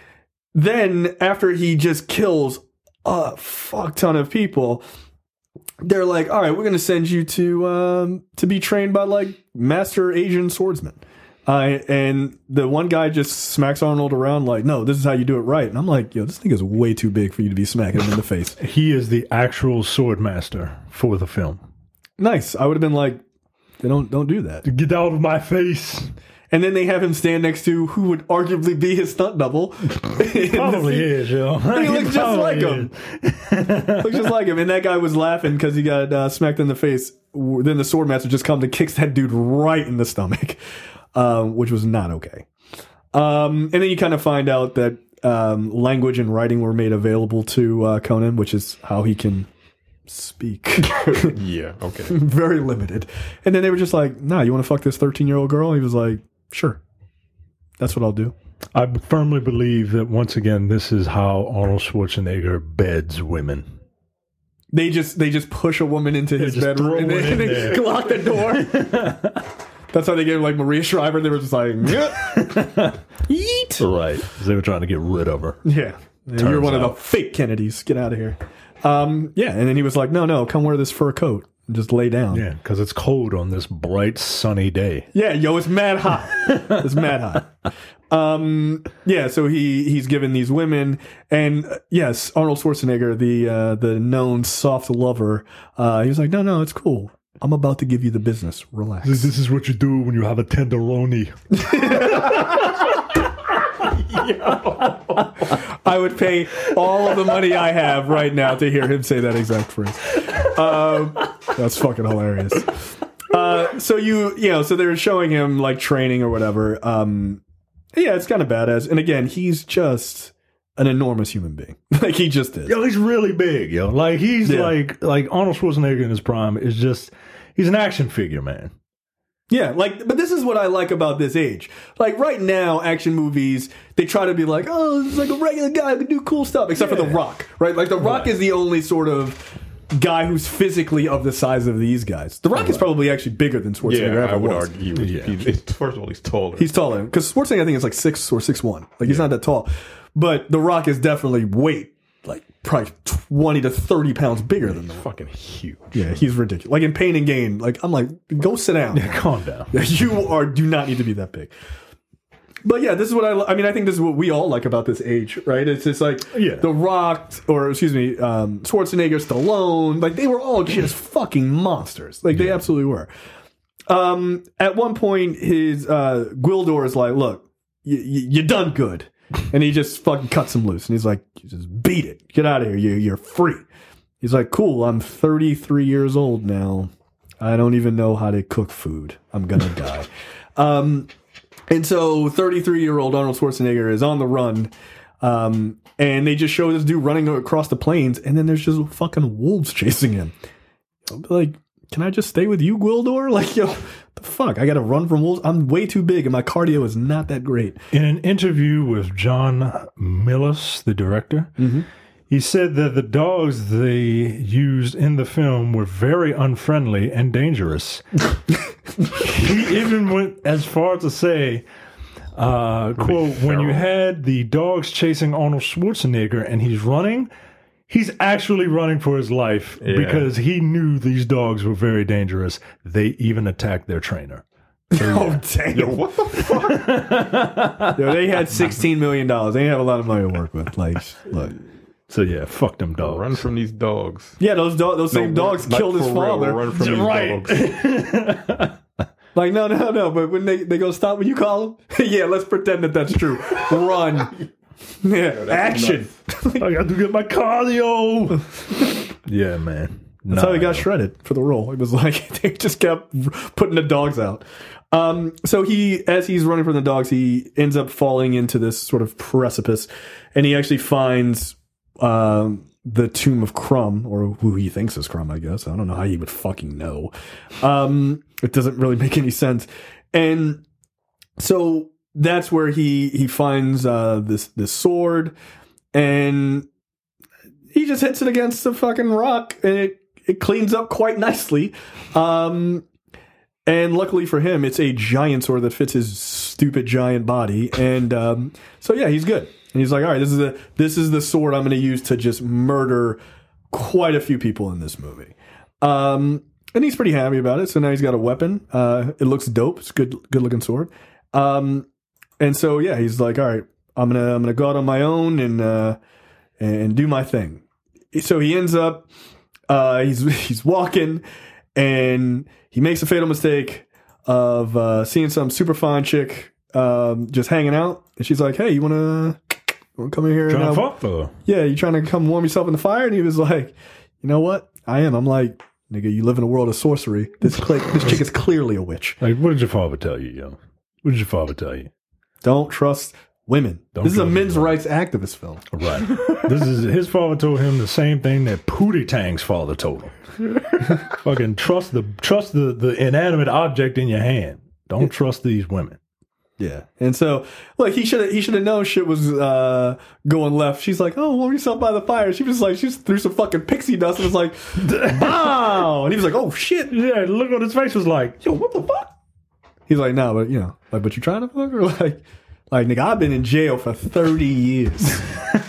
S2: then after he just kills a fuck ton of people, they're like, all right, we're gonna send you to um to be trained by like master Asian swordsmen. Uh, and the one guy just smacks Arnold around like, no, this is how you do it right. And I'm like, yo, this thing is way too big for you to be smacking him in the face.
S3: He is the actual sword master for the film.
S2: Nice. I would have been like, they don't don't do that.
S3: Get out of my face.
S2: And then they have him stand next to who would arguably be his stunt double.
S3: Probably is, yo.
S2: He looks just like him. Looks just like him. And that guy was laughing because he got uh, smacked in the face. Then the swordmaster just comes and kicks that dude right in the stomach, um, which was not okay. Um, and then you kind of find out that um, language and writing were made available to uh, Conan, which is how he can speak.
S4: Yeah, okay.
S2: Very limited. And then they were just like, nah, you want to fuck this thirteen-year-old girl? He was like, sure. That's what I'll do.
S3: I firmly believe that once again, this is how Arnold Schwarzenegger beds women.
S2: They just they just push a woman into his
S3: just
S2: bedroom
S3: throw
S2: and
S3: one
S2: they,
S3: in
S2: they
S3: there.
S2: lock the door. That's how they gave like Maria Shriver. They were just like, yeah. Eat.
S3: Right. They were trying to get rid of her.
S2: Yeah. You're
S3: Turns
S2: one of
S3: out.
S2: the fake Kennedys. Get out of here. Um, yeah. And then he was like, no, no, come wear this fur coat and just lay down.
S3: Yeah, because it's cold on this bright, sunny day.
S2: Yeah, yo, it's mad hot. It's mad hot. Um, yeah, so he he's given these women, and uh, yes, Arnold Schwarzenegger, the uh, the known soft lover, uh, he was like, no, no, it's cool. I'm about to give you the business. Relax.
S3: This is what you do when you have a tenderoni.
S2: I would pay all of the money I have right now to hear him say that exact phrase. Um, that's fucking hilarious. Uh, so you, you know, so they're showing him like training or whatever. Um, yeah, it's kind of badass. And again, he's just an enormous human being. Like he just is.
S3: Yo, he's really big, yo. Like he's
S2: Yeah.
S3: like like Arnold Schwarzenegger in his prime is just he's an action figure, man.
S2: Yeah, like, but this is what I like about this age. Like, right now, action movies, they try to be like, oh, this is like a regular guy who can do cool stuff, except for The Rock, right? Like, The Rock
S3: Right.
S2: is the only sort of guy who's physically of the size of these guys. The Rock is probably actually bigger than Schwarzenegger
S4: Yeah,
S2: ever
S4: I would
S2: was.
S4: argue. He was,
S3: Yeah.
S4: he's, first of all, he's taller.
S2: He's taller. Because Schwarzenegger, I think, is like six or six one. Like, he's not that tall. But The Rock is definitely weight, like, probably twenty to thirty pounds bigger than that.
S4: fucking huge.
S2: Yeah, he's ridiculous. Like, in Pain and Gain, like, I'm like, go sit down.
S3: Calm down.
S2: You are do not need to be that big. But yeah, this is what I. I mean, I think this is what we all like about this age, right? It's just like
S3: Yeah.
S2: The Rock, or excuse me, um, Schwarzenegger, Stallone. Like they were all just fucking monsters. Like they absolutely were. Um, at one point, his uh, Gwildor is like, "Look, you, you, you done good," and he just fucking cuts him loose, and he's like, "You just beat it. Get out of here. You, you're free." He's like, "Cool. I'm thirty-three years old now. I don't even know how to cook food. I'm gonna die." Um, and so thirty-three-year-old Arnold Schwarzenegger is on the run, um, and they just show this dude running across the plains, and then there's just fucking wolves chasing him. I'll be like, can I just stay with you, Gwildor? Like, yo, the fuck? I gotta run from wolves? I'm way too big, and my cardio is not that great.
S3: In an interview with John Millis, the director, he said that the dogs they used in the film were very unfriendly and dangerous. He even went as far to say, Uh, quote, when you had the dogs chasing Arnold Schwarzenegger and he's running, he's actually running for his life
S4: Yeah.
S3: because he knew these dogs were very dangerous. They even attacked their trainer.
S2: Oh, damn.
S4: Yo, what the fuck?
S2: Yo, they had sixteen million dollars. They have a lot of money to work with. Like, look.
S3: So yeah, fuck them dogs.
S4: Run from these dogs.
S2: Yeah, those do- those same
S4: No,
S2: dogs
S4: not
S2: killed his
S4: for real.
S2: father.
S4: Run from these
S3: Right.
S4: dogs.
S2: Like, no, no, no. But when they, they go stop when you call them, yeah, let's pretend that that's true. Run. Yeah, action.
S3: I got to get my cardio. Yeah, man.
S2: That's how he got shredded for the role. It was like they just kept putting the dogs out. Um, so he, as he's running from the dogs, he ends up falling into this sort of precipice, and he actually finds um, the tomb of Crumb, or who he thinks is Crumb. I guess I don't know how he would fucking know. Um, it doesn't really make any sense, and so that's where he he finds uh, this this sword, and he just hits it against the fucking rock, and it. It cleans up quite nicely. Um, and luckily for him, it's a giant sword that fits his stupid giant body. And um, so, yeah, he's good. And he's like, all right, this is, a, this is the sword I'm going to use to just murder quite a few people in this movie. Um, and he's pretty happy about it. So now he's got a weapon. Uh, it looks dope. It's a good, good looking sword. Um, and so, yeah, he's like, all right, I'm going to I'm gonna go out on my own and uh, and do my thing. So he ends up... Uh, he's he's walking, and he makes a fatal mistake of uh, seeing some super fine chick um, just hanging out, and she's like, "Hey, you wanna, wanna come in here?
S3: Trying
S2: and,
S3: to
S2: uh,
S3: fuck though.
S2: yeah, you trying to come warm yourself in the fire?" And he was like, "You know what? I am." I'm like, "Nigga, you live in a world of sorcery. This cl- this chick is clearly a witch.
S3: Like, what did your father tell you, yo? What did your father tell you?
S2: Don't trust women.
S3: Don't
S2: this is a
S3: trust
S2: men's
S3: women.
S2: rights activist film."
S3: Right. This is his father told him the same thing that Pootie Tang's father told him. Fucking trust the trust the, the inanimate object in your hand. Don't trust these women.
S2: Yeah, and so like he should he should have known shit was uh, going left. She's like, "Oh, warm yourself by the fire." She was like, she just threw some fucking pixie dust and was like, "Wow!" And he was like, "Oh shit!"
S3: Yeah, the look on his face was like,
S2: Yo, what the fuck? He's like, "No, but you know, like, but you trying to fuck her?" Like, like nigga, I've been in jail for thirty years.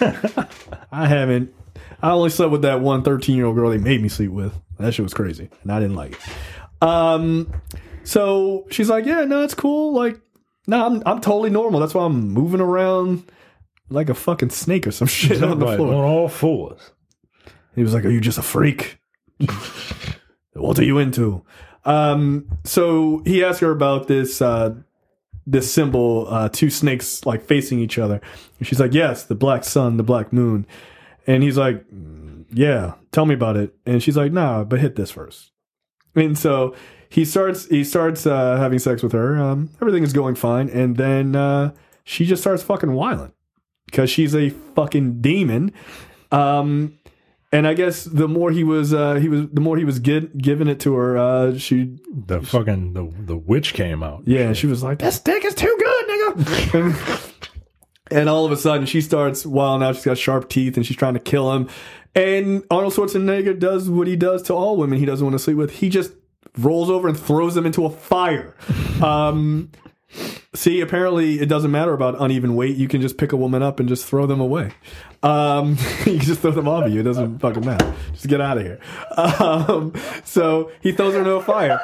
S2: I haven't. I only slept with that one thirteen-year-old girl they made me sleep with. That shit was crazy, and I didn't like it. Um, so she's like, "Yeah, no, it's cool. Like, no, I'm I'm totally normal. That's why I'm moving around like a fucking snake or some shit on the
S3: right,
S2: floor."
S3: on all fours.
S2: He was like, "Are you just a freak? What are you into?" Um, so he asked her about this uh, this symbol, uh, two snakes like facing each other. And she's like, "Yes, the black sun, the black moon." And he's like, "Yeah, tell me about it." And she's like, "Nah, but hit this first." And so he starts he starts uh, having sex with her. Um, everything is going fine, and then uh, she just starts fucking wilding because she's a fucking demon. Um, and I guess the more he was uh, he was the more he was get, giving it to her, uh, she
S3: The fucking the the witch came out.
S2: yeah, and she was like, "This dick is too good, nigga." And all of a sudden, she starts wilding out. She's got sharp teeth, and she's trying to kill him. And Arnold Schwarzenegger does what he does to all women he doesn't want to sleep with. He just rolls over and throws them into a fire. Um, see, apparently, it doesn't matter about uneven weight. You can just pick a woman up and just throw them away. Um, you can just throw them off of you. It doesn't fucking matter. Just get out of here. Um, so he throws her into a fire.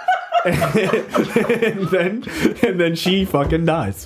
S2: and then and then she fucking dies.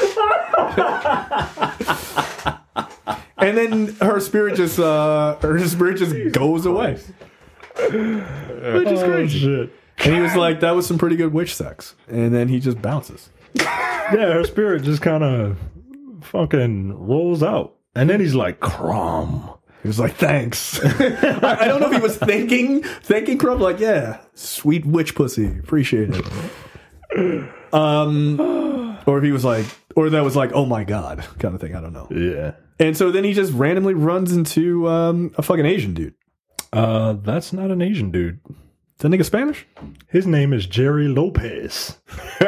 S2: And then her spirit just uh her spirit just goes away. Which is
S3: Oh,
S2: crazy.
S3: shit.
S2: And he was like, "That was some pretty good witch sex." And then he just bounces.
S3: Yeah, her spirit just kind of fucking rolls out. And then he's like, Crumb.
S2: He was like, "Thanks." I, I don't know if he was thinking thanking Crumb like, "Yeah, sweet witch pussy. Appreciate it." Um or if he was like or that was like, "Oh my god," kind of thing. I don't know.
S3: Yeah.
S2: And so then he just randomly runs into um, a fucking Asian dude.
S3: Uh, that's not an Asian dude.
S2: Is that nigga Spanish?
S3: His name is Jerry Lopez.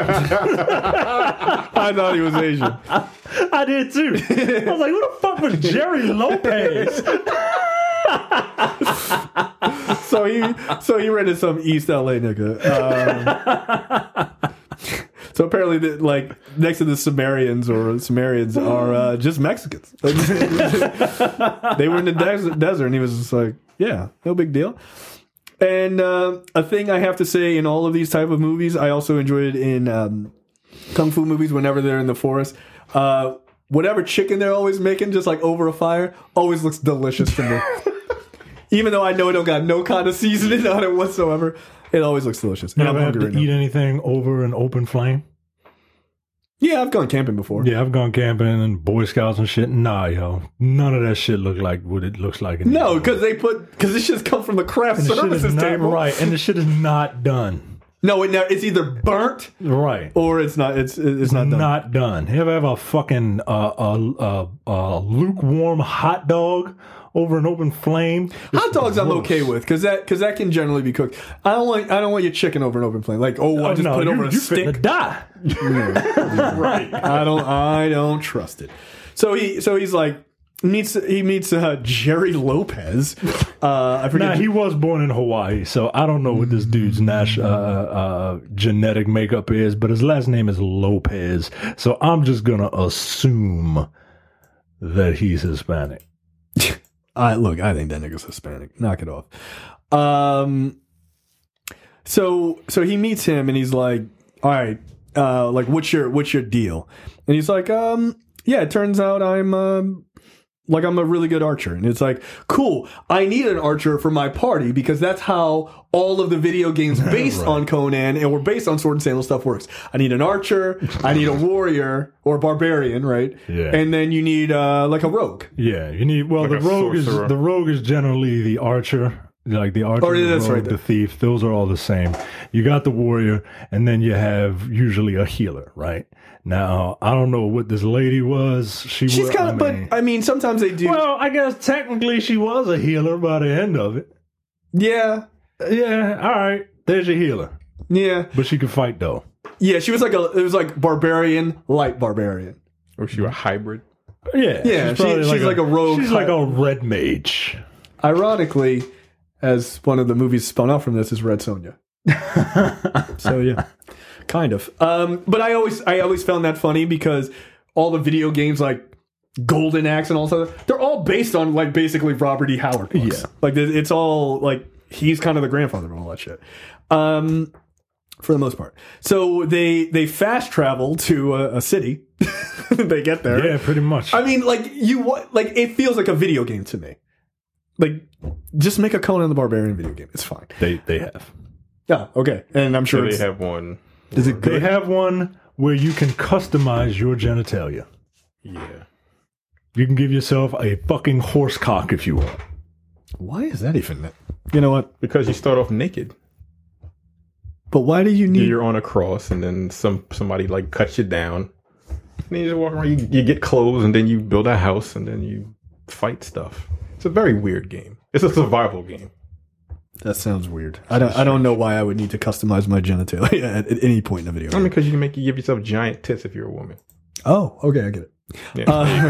S2: I thought he was Asian.
S3: I did too. I was like, who the fuck was Jerry Lopez?
S2: So he so he ran into some East L A nigga. Um, So apparently, the, like next to the Sumerians or Sumerians are uh, just Mexicans. They were in the desert, desert, and he was just like, "Yeah, no big deal." And uh, a thing I have to say in all of these type of movies, I also enjoy it in um, kung fu movies. Whenever they're in the forest, uh, whatever chicken they're always making, just like over a fire, always looks delicious to me. Even though I know it don't got no kind of seasoning on it whatsoever, it always looks delicious.
S3: You
S2: And I'm
S3: ever have
S2: hungry
S3: to
S2: right
S3: eat
S2: now.
S3: anything over an open flame?
S2: Yeah, I've gone camping before.
S3: Yeah, I've gone camping and Boy Scouts and shit. Nah, yo, none of that shit look like what it looks like. In
S2: No,
S3: the
S2: because they put because this shit comes from the craft
S3: and the shit is
S2: services
S3: not
S2: table.
S3: right, and the shit is not done
S2: No, it, it's either burnt
S3: right.
S2: or it's not. It's it's not done.
S3: Not done. You ever have a fucking uh, uh, uh, uh, lukewarm hot dog over an open flame?
S2: Hot dogs I'm
S3: gross.
S2: okay with because that because that can generally be cooked. I don't want I don't want your chicken over an open flame. Like oh, I
S3: Oh,
S2: just
S3: no,
S2: put it
S3: you,
S2: over a
S3: you
S2: stick.
S3: finna die.
S2: Right. I don't I don't trust it. So he so he's like meets he meets uh, Jerry Lopez. Uh, I forget.
S3: Now, he was born in Hawaii, so I don't know what this dude's Nash, uh, uh, genetic makeup is, but his last name is Lopez. So I'm just going to assume that he's Hispanic.
S2: I look, I think that nigga's Hispanic. Knock it off. Um, so so he meets him and he's like, all right, uh, like what's your what's your deal? And he's like, um, yeah, it turns out I'm um like I'm a really good archer. And it's like, cool, I need an archer for my party because that's how all of the video games based
S3: Right.
S2: on Conan and were based on Sword and Sandal stuff works. I need an archer, I need a warrior or a barbarian, right?
S3: Yeah.
S2: And then you need uh like a rogue.
S3: Yeah, you need, well,
S4: Like
S3: the
S4: a
S3: rogue is,
S4: sorcerer.
S3: the rogue is generally the archer. Like the archer,
S2: Oh, yeah,
S3: the
S2: that's
S3: rogue,
S2: right.
S3: the thief, those are all the same. You got the warrior, and then you have usually a healer, right? Now, I don't know what this lady was. She
S2: She's
S3: was,
S2: kind
S3: I
S2: of,
S3: mean-
S2: but I mean, sometimes they do.
S3: well, I guess technically she was a healer by the end of it.
S2: yeah,
S3: Yeah, all right. There's your healer.
S2: yeah,
S3: But she could fight, though.
S2: yeah. She was like a, it was like barbarian, light barbarian.
S4: Or she a hybrid?
S3: Yeah.
S2: Yeah, she-
S3: probably
S2: she's like a rogue
S3: She's
S2: type.
S3: like a red mage.
S2: Ironically, as one of the movies spun off from this is Red Sonja. So yeah, kind of. Um, but I always, I always found that funny because all the video games like Golden Axe and all that, they're all based on like basically Robert E. Howard books.
S3: Yeah.
S2: Like it's all like he's kind of the grandfather of all that shit. Um, for the most part. So they they fast travel to a, a city. They get there.
S3: Yeah, pretty much.
S2: I mean, like you wa- like it feels like a video game to me. Like, just make a Conan the Barbarian video game. It's fine.
S3: they they have.
S2: Yeah, okay. And I'm sure
S4: So they
S2: it's,
S4: have one.
S2: is it
S3: They
S2: good?
S3: have one where you can customize your genitalia.
S4: Yeah.
S3: You can give yourself a fucking horse cock if you want.
S2: Why is that even? You know what?
S4: Because you start off naked.
S2: But why do you need?
S4: You're on a cross, and then some somebody like cuts you down. And then you just walk around. You, you get clothes, and then you build a house, and then you fight stuff. It's a very weird game. It's a survival game.
S2: That sounds weird. I don't. I don't know why I would need to customize my genitalia at, at any point in the video
S4: I
S2: game.
S4: mean, because you can make you give yourself giant tits if you're a woman.
S2: Oh, okay, I get it.
S4: Yeah.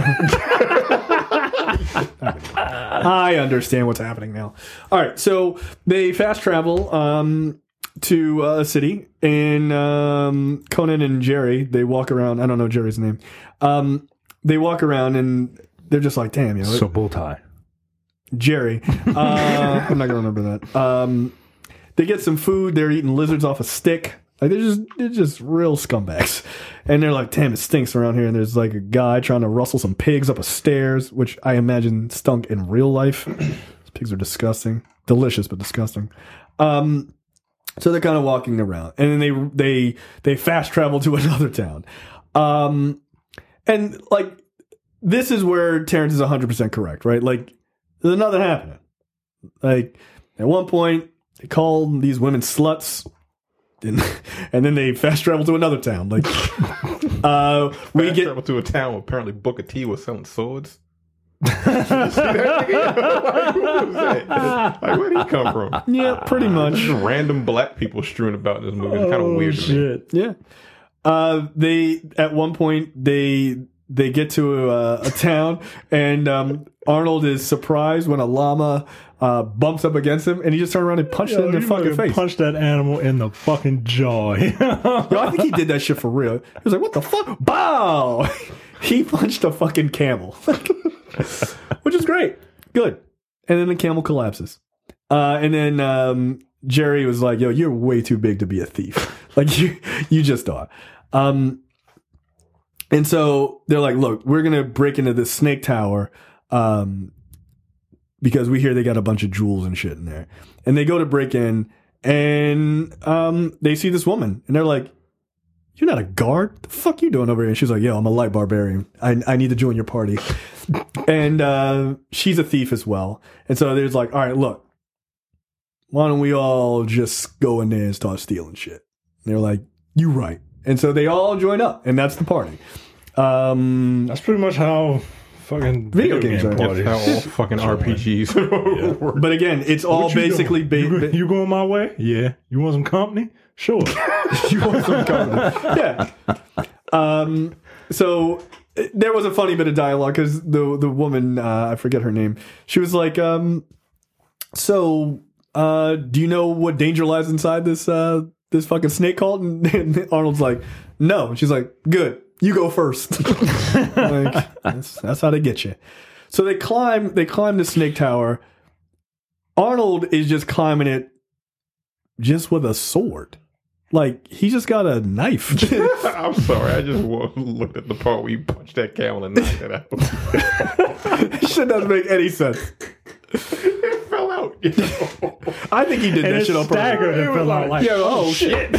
S2: I understand what's happening now. All right, so they fast travel um, to a city, and um, Conan and Jerry, they walk around. I don't know Jerry's name. Um, they walk around, and they're just like, damn, you know,
S3: So bow tie.
S2: Jerry. Uh, I'm not going to remember that. Um, they get some food. They're eating lizards off a stick. Like they're just they're just real scumbags. And they're like, damn, it stinks around here. And there's like a guy trying to rustle some pigs up a stairs, which I imagine stunk in real life. These pigs are disgusting. Delicious, but disgusting. Um, so they're kind of walking around. And then they they they fast travel to another town. Um, and like this is where Terrence is one hundred percent correct, right? Like there's nothing happening. Like at one point they called these women sluts. And, and then they fast travel to another town. Like, uh, we
S4: Fast
S2: get
S4: travel to a town where apparently Booker T was selling swords. Like, who was that? Like, where did he come from?
S2: yeah, pretty much.
S4: Just random black people strewn about in this movie. It's kind of weird to me.
S3: shit.
S2: Yeah. Uh, they at one point they they get to a, a town, and um, Arnold is surprised when a llama uh, bumps up against him, and he just turned around and punched
S3: Yo,
S2: it in the
S3: you
S2: fucking face.
S3: Punch that animal in the fucking jaw.
S2: Yo, I think he did that shit for real. He was like, "What the fuck?" Bow. He punched a fucking camel, which is great. Good. And then the camel collapses. Uh, and then um, Jerry was like, "Yo, you're way too big to be a thief. Like you, you just are." Um, and so they're like, "Look, we're gonna break into this snake tower um, because we hear they got a bunch of jewels and shit in there." And they go to break in, and um, they see this woman, and they're like, "You're not a guard. The fuck you doing over here?" And she's like, "Yo, I'm a light barbarian. I I need to join your party." And uh, she's a thief as well. And so there's like, "All right, look, why don't we all just go in there and start stealing shit?" And they're like, "You right." And so they all join up, and that's the party. Um,
S3: That's pretty much how fucking
S2: Video games are.
S3: parties.
S4: That's how all fucking R P Gs work.
S2: but again, it's all
S3: What you
S2: basically
S3: doing?
S2: ba-
S3: you, go- you going my way? Yeah. You want some company? Sure.
S2: you want some company. Yeah. Um, so uh, there was a funny bit of dialogue because the the woman, uh, I forget her name, she was like, um, "So, uh, do you know what danger lies inside this uh, this fucking snake cult?" And, and Arnold's like, "No." And she's like, "Good, you go first." Like, that's, that's how they get you. So they climb they climb the snake tower. Arnold is just climbing it just with a sword. Like, he just got a knife.
S4: I'm sorry, I just wa- looked at the part where you punched that camel and knocked it out.
S2: That shit doesn't make any sense.
S4: It fell out. You know?
S2: I think he did
S3: And
S2: that
S3: it
S2: shit on purpose.
S3: staggered and
S4: It was
S3: fell out
S4: like,
S3: like,
S2: Yeah, oh,
S3: oh,
S2: shit.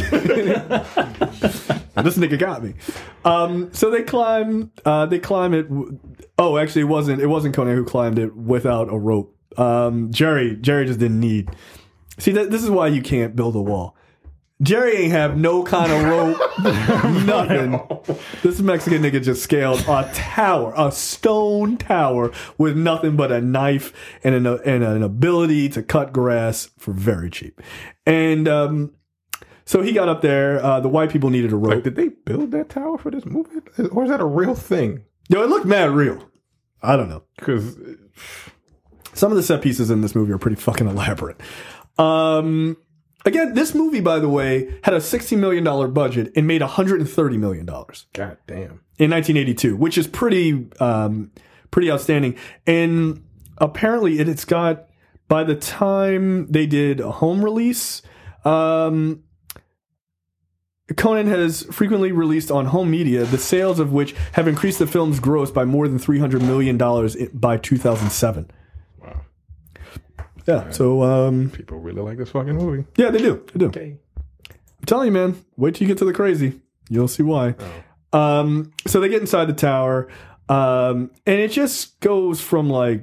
S2: This nigga got me. Um, so they climb. Uh, they climb it. w- Oh, actually, it wasn't. It wasn't Conan who climbed it without a rope. Um, Jerry. Jerry just didn't need. See, th- this is why you can't build a wall. Jerry ain't have no kind of rope, nothing. This Mexican nigga just scaled a tower, a stone tower, with nothing but a knife and an, and an ability to cut grass for very cheap. And um, so he got up there. Uh, the white people needed a rope.
S4: Like, did they build that tower for this movie? Or is that a real thing?
S2: Yo, it looked mad real. I don't know.
S4: Because
S2: Some of the set pieces in this movie are pretty fucking elaborate. Um, again, this movie, by the way, had a sixty million dollars budget and made one hundred thirty million dollars
S4: god damn.
S2: in nineteen eighty-two, which is pretty, um, pretty outstanding. And apparently, it, it's got, by the time they did a home release, um, Conan has frequently released on home media, the sales of which have increased the film's gross by more than three hundred million dollars by two thousand seven.
S4: Wow.
S2: Yeah, so, um,
S4: People really like this fucking movie.
S2: yeah, they do. They do.
S4: Okay.
S2: I'm telling you, man, wait till you get to the crazy. You'll see why.
S4: Oh.
S2: Um, so they get inside the tower, um, and it just goes from like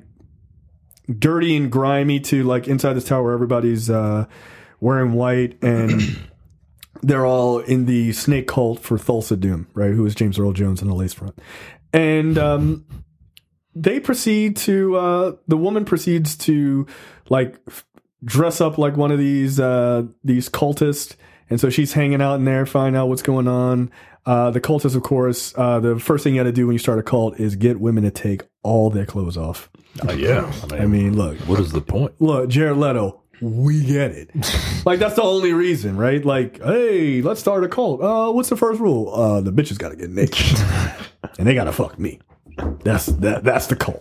S2: dirty and grimy to like inside this tower where everybody's uh, wearing white and they're all in the snake cult for Thulsa Doom, right? Who is James Earl Jones in the lace front. And um, they proceed to, uh, the woman proceeds to like f- dress up like one of these, uh, these cultists. And so she's hanging out in there, finding out what's going on. Uh, the cultists, of course, uh, the first thing you got to do when you start a cult is get women to take all their clothes off.
S3: Uh, yeah. I mean,
S2: I mean, look,
S3: what is the point?
S2: look, Jared Leto, we get it. Like, that's the only reason, right? Like, hey, let's start a cult. Uh, what's the first rule? Uh, the bitches got to get naked, and they got to fuck me. That's that. That's the cult.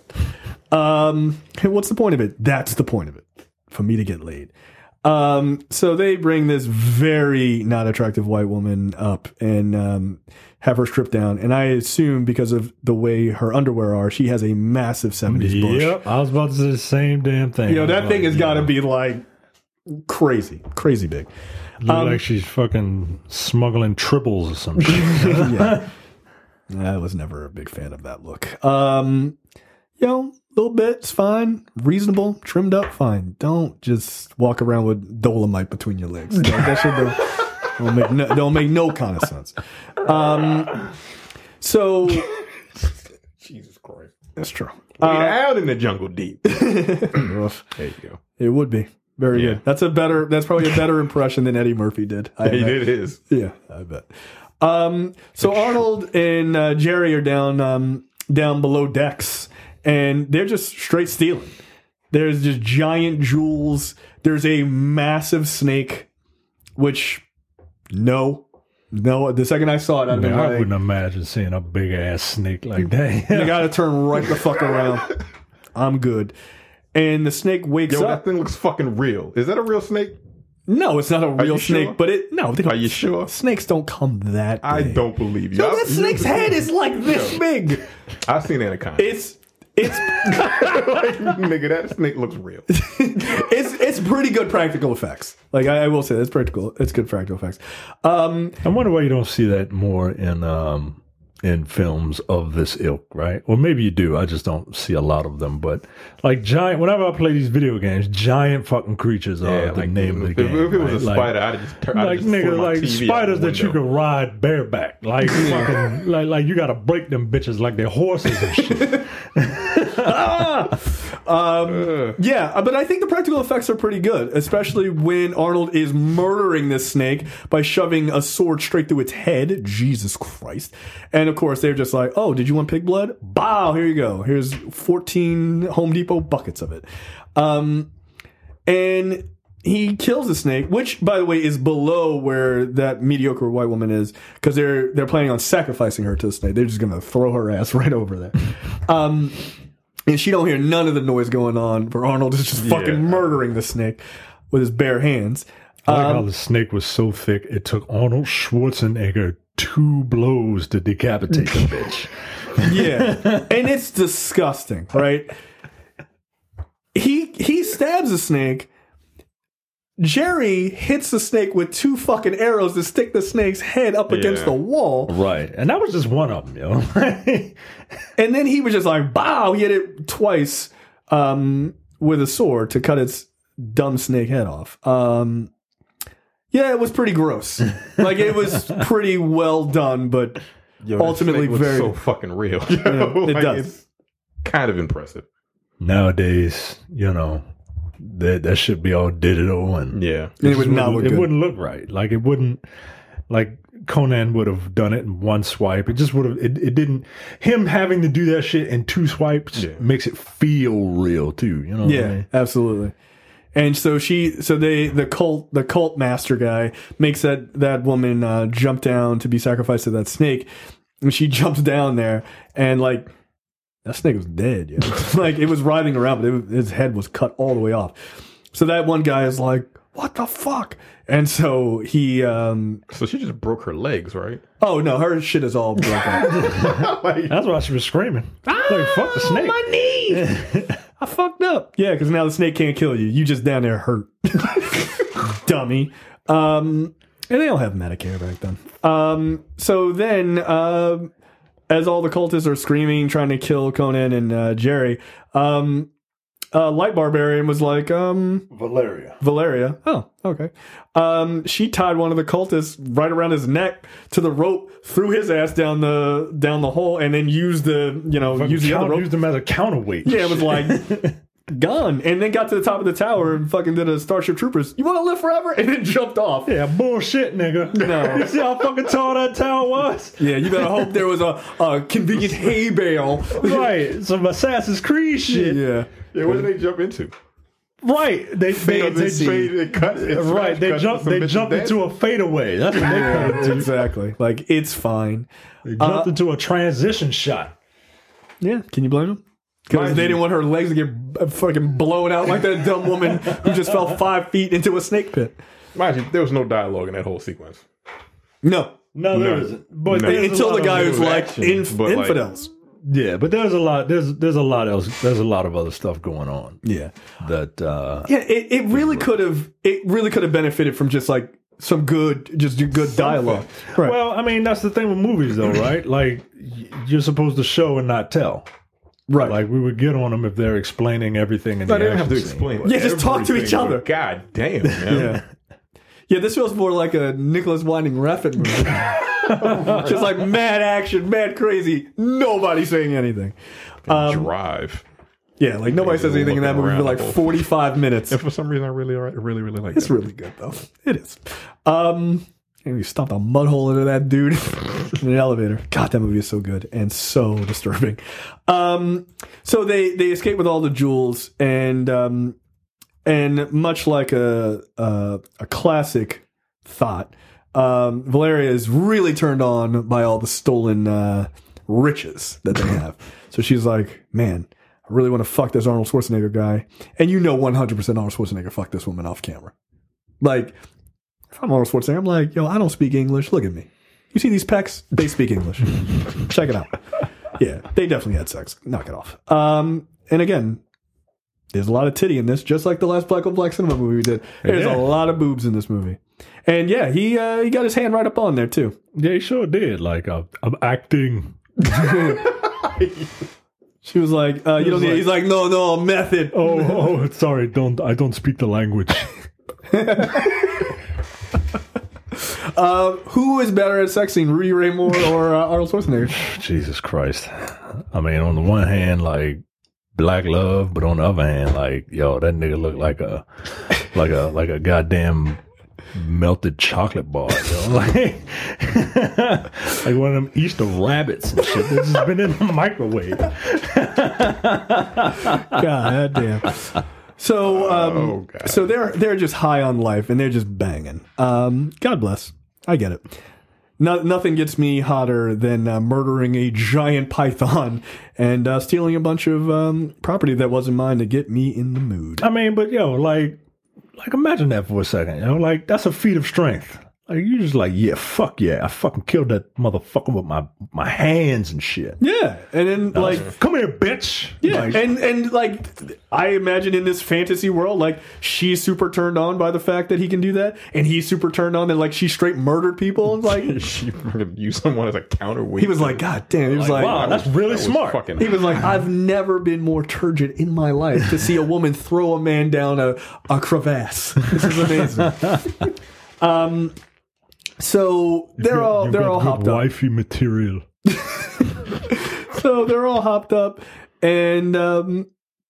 S2: Um, and what's the point of it? That's the point of it, for me to get laid. Um, so they bring this very not attractive white woman up and um, have her stripped down. And I assume because of the way her underwear are, she has a massive seventies bush.
S3: Yep, I was about to say the same damn thing.
S2: You know,
S3: I
S2: that
S3: was
S2: thing
S3: like,
S2: has got to
S3: yeah.
S2: be like crazy, crazy big.
S3: Look
S2: um,
S3: like she's fucking smuggling triples or some shit.
S2: Yeah. I was never a big fan of that look. Um, you know, a little bit, it's fine. Reasonable, trimmed up, fine. Don't just walk around with Dolomite between your legs. That, that shit don't, don't, make no, don't make no kind of sense. Um, so,
S4: Jesus Christ.
S2: that's true.
S4: We
S2: Uh,
S4: out in the jungle deep.
S2: rough.
S4: There you go.
S2: It would be. Very
S4: Yeah.
S2: good. That's a better, that's probably a better impression than Eddie Murphy did. I
S4: It
S2: bet.
S4: it is.
S2: Yeah, I bet. Um, so Arnold and uh, Jerry are down um, down below decks, and they're just straight stealing. There's just giant jewels. There's a massive snake, which no, no. The second I saw it, I'd
S3: I,
S2: been
S3: mean, I
S2: like,
S3: wouldn't imagine seeing a big ass snake like that.
S2: you gotta turn right the fuck around. I'm good. And the snake wakes
S4: Yo,
S2: up.
S4: that thing looks fucking real. Is that a real snake?
S2: No, it's not a real
S4: you
S2: snake,
S4: sure?
S2: but it no. They don't,
S4: Are you sure?
S2: Snakes don't come that big.
S4: I don't believe you.
S2: Yo,
S4: I-
S2: that snake's head is like this big.
S4: I've seen Anaconda.
S2: It's it's
S4: like, nigga, that snake looks real.
S2: it's it's pretty good practical effects. Like I, I will say, it's practical. It's good practical effects. Um,
S3: I wonder why you don't see that more in um, in films of this ilk, right? Or maybe you do. I just don't see a lot of them. But like giant, whenever I play these video games, giant fucking creatures are
S4: Yeah,
S3: the
S4: like,
S3: name of
S4: if,
S3: the game.
S4: if it was
S3: right?
S4: a
S3: Like-
S4: spider, I'd just turn. I'd
S3: like
S4: just
S3: nigga,
S4: pull my
S3: like
S4: T V
S3: spiders
S4: out the
S3: that you
S4: window.
S3: could ride bareback, like fucking, like like you got to break them bitches like they're horses and shit.
S2: um, yeah, but I think the practical effects are pretty good, especially when Arnold is murdering this snake by shoving a sword straight through its head. Jesus Christ! And of course, they're just like, "Oh, did you want pig blood? Bow, here you go. Here's fourteen Home Depot buckets of it." Um, and he kills the snake, which, by the way, is below where that mediocre white woman is, because they're they're planning on sacrificing her to the snake. They're just gonna throw her ass right over there. Um, and she don't hear none of the noise going on, where Arnold is just fucking
S4: Yeah.
S2: murdering the snake with his bare hands.
S3: I like
S2: Um,
S3: how the snake was so thick, it took Arnold Schwarzenegger two blows to decapitate the bitch.
S2: Yeah, and it's disgusting, right? He he stabs the snake. Jerry hits the snake with two fucking arrows to stick the snake's head up against
S4: Yeah.
S2: the wall.
S3: Right. And that was just one of them, yo.
S2: And then he was just like, bow, he hit it twice um, with a sword to cut its dumb snake head off. Um, yeah, it was pretty gross. Like, it was pretty well done, but
S4: Yo, that
S2: ultimately
S4: snake looks
S2: very...
S4: so fucking real. Yo,
S2: Yeah, it
S4: like,
S2: does.
S4: It's kind of impressive.
S3: Nowadays, you know, that that should be all digital and
S4: Yeah.
S2: And it would
S3: just
S2: not
S3: wouldn't-
S2: look
S3: it
S2: good.
S3: wouldn't look right. Like it wouldn't like Conan would have done it in one swipe. It just would have it, it didn't him having to do that shit in two swipes
S4: Yeah.
S3: makes it feel real too. You know what I
S2: Yeah,
S3: mean?
S2: absolutely. And so she, so they, the cult, the cult master guy makes that that woman uh, jump down to be sacrificed to that snake, and she jumps down there, and like that snake was dead. Yeah, like it was writhing around, but it was, his head was cut all the way off. So that one guy is like, "What the fuck?" And so he, um,
S4: So she just broke her legs, right?
S2: oh no, her shit is all broken.
S4: Like,
S3: That's why she was screaming. like fuck the snake.
S2: My knee. I fucked up. Yeah, because now the snake can't kill you. You just down there hurt. Dummy. Um, and they don't have Medicare back then. Um, so then, um, as all the cultists are screaming, trying to kill Conan and uh, Jerry, um, uh, Light Barbarian was like, um,
S3: Valeria.
S2: Valeria. Oh, okay. Um, she tied one of the cultists right around his neck to the rope, threw his ass down the down the hole, and then used the you know used the other
S3: Count-
S2: rope.
S3: used them as a counterweight.
S2: Yeah, it was like gone, and then got to the top of the tower and fucking did a Starship Troopers. You want to live forever? And then jumped off.
S3: Yeah, bullshit, nigga.
S2: No.
S3: You see how fucking tall that tower was?
S2: Yeah, you better hope there was a, a convenient hay bale.
S3: Right. Some Assassin's Creed shit.
S2: Yeah.
S4: yeah, what did they jump into?
S3: Right. They they,
S2: Fade
S3: they,
S2: the scene.
S4: They, they cut it.
S3: right. They
S4: cut
S3: jumped
S4: some
S3: they
S4: bitches
S3: jumped into
S4: dancing.
S3: a fadeaway. That's what they cut
S2: Yeah,
S3: into.
S2: exactly. Like, it's fine.
S3: They jumped into a transition shot.
S2: Yeah, can you blame them? Because
S4: Mind
S2: they
S4: you-
S2: didn't want her legs to get uh, fucking blown out like that dumb woman who just fell five feet into a snake pit.
S4: Mind you, there was no dialogue in that whole sequence.
S2: No.
S3: No, there
S4: No.
S3: isn't. But
S4: No.
S3: there's a
S2: Until
S3: lot
S2: the
S3: of
S2: guy
S3: other-
S2: who's like,
S4: action,
S2: inf-
S4: but, like-
S2: infidels.
S3: Yeah, but there's a lot there's there's a lot else there's a lot of other stuff going on
S2: Yeah.
S3: that uh
S2: Yeah, it, it really could have it really could have benefited from just like some good just good dialogue. Right.
S3: well, I mean that's the thing with movies though, right? Like y- you're supposed to show and not tell.
S2: right.
S3: Like we would get on them if they're explaining everything in
S4: No,
S3: the
S4: they didn't have
S3: action
S4: to
S3: scene.
S4: explain.
S2: Yeah, just talk to
S4: everything,
S2: each other.
S4: but God damn, man.
S2: yeah. Yeah, this feels more like a Nicholas Winding Refn movie. Just like mad action, mad crazy, nobody saying anything. Um,
S4: Drive.
S2: yeah, like nobody says anything in that movie for like forty-five minutes.
S4: And for some reason, I really, really, really like
S2: It's
S4: that.
S2: really good though. It is. Um, And he stomped a mud hole into that dude in an elevator. God, that movie is so good and so disturbing. Um, so they, they escape with all the jewels, and um, and much like a a, a classic thought, um, Valeria is really turned on by all the stolen uh, riches that they have. So she's like, man, I really want to fuck this Arnold Schwarzenegger guy. And you know one hundred percent Arnold Schwarzenegger fucked this woman off camera. Like, if I'm Arnold Schwarzenegger, I'm like, yo, I don't speak English. Look at me. You see these pecs? They speak English. Check it out. Yeah, they definitely had sex. Knock it off. Um, and again, there's a lot of titty in this, just like the last Black on Black Cinema movie we did. There's
S3: Yeah.
S2: a lot of boobs in this movie. And yeah, he uh, he got his hand right up on there, too.
S3: Yeah, he sure did. Like, uh, I'm acting.
S2: She was like, uh, you don't need, he's like, no, no, method.
S3: Oh, oh, sorry. Don't I don't speak the language.
S2: Uh, who is better at sexing, Rudy Ray Moore or uh, Arnold Schwarzenegger?
S3: Jesus Christ. I mean, on the one hand, like black love, but on the other hand, like, yo, that nigga look like a like a like a goddamn melted chocolate bar, yo. Like, like one of them Easter rabbits and shit that's just been in the microwave.
S2: God damn. So, um,
S4: Oh, God.
S2: so they're they're just high on life and they're just banging. Um, God bless. I get it. No, nothing gets me hotter than uh, murdering a giant python and uh, stealing a bunch of um, property that wasn't mine to get me in the mood.
S3: I mean, but yo, like, like imagine that for a second, you know, like that's a feat of strength. Like you just like, yeah, fuck yeah, I fucking killed that motherfucker with my my hands and shit.
S2: Yeah, and then like.
S3: Come here, bitch.
S2: Yeah,
S3: Like,
S2: and and like I imagine in this fantasy world, like she's super turned on by the fact that he can do that, and he's super turned on that like she straight murdered people. And like
S4: She fucking used someone as a counterweight.
S2: he was like, God damn, he was like,
S3: wow, that's really
S4: That was
S3: smart.
S4: fucking-
S2: he was like, I've never been more turgid in my life to see a woman throw a man down a a crevasse. This is amazing. um, so they're all
S3: You've
S2: they're
S3: got
S2: all
S3: good
S2: hopped up.
S3: wifey material.
S2: So they're all hopped up, and um,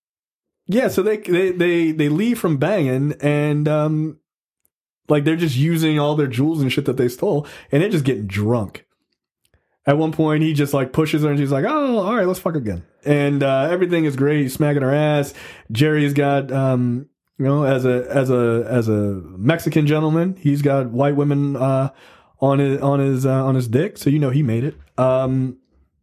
S2: yeah, so they they they they leave from banging, and um, like they're just using all their jewels and shit that they stole, and they're just getting drunk. At one point, he just like pushes her, and she's like, "Oh, all right, let's fuck again." And uh, everything is great. He's smacking her ass. Jerry's got, um, you know, as a as a as a Mexican gentleman, he's got white women uh, on his on his uh, on his dick, so you know he made it. Um,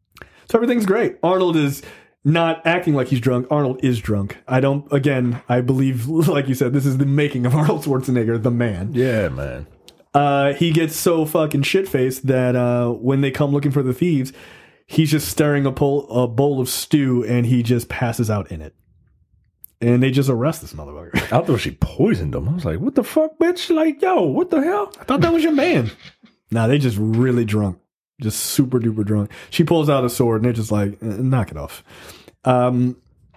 S2: So everything's great. Arnold is not acting like he's drunk. Arnold is drunk. I don't, again, I believe, like you said, this is the making of Arnold Schwarzenegger, the man.
S3: Yeah, man.
S2: Uh, he gets so fucking shit-faced that uh, when they come looking for the thieves, he's just stirring a, pol- a bowl of stew and he just passes out in it. And they just arrest this motherfucker.
S3: I thought she poisoned him. I was like, what the fuck, bitch? Like, yo, what the hell?
S2: I thought that was your man. Nah, they just really drunk. Just super duper drunk. She pulls out a sword and they're just like, eh, knock it off. Um,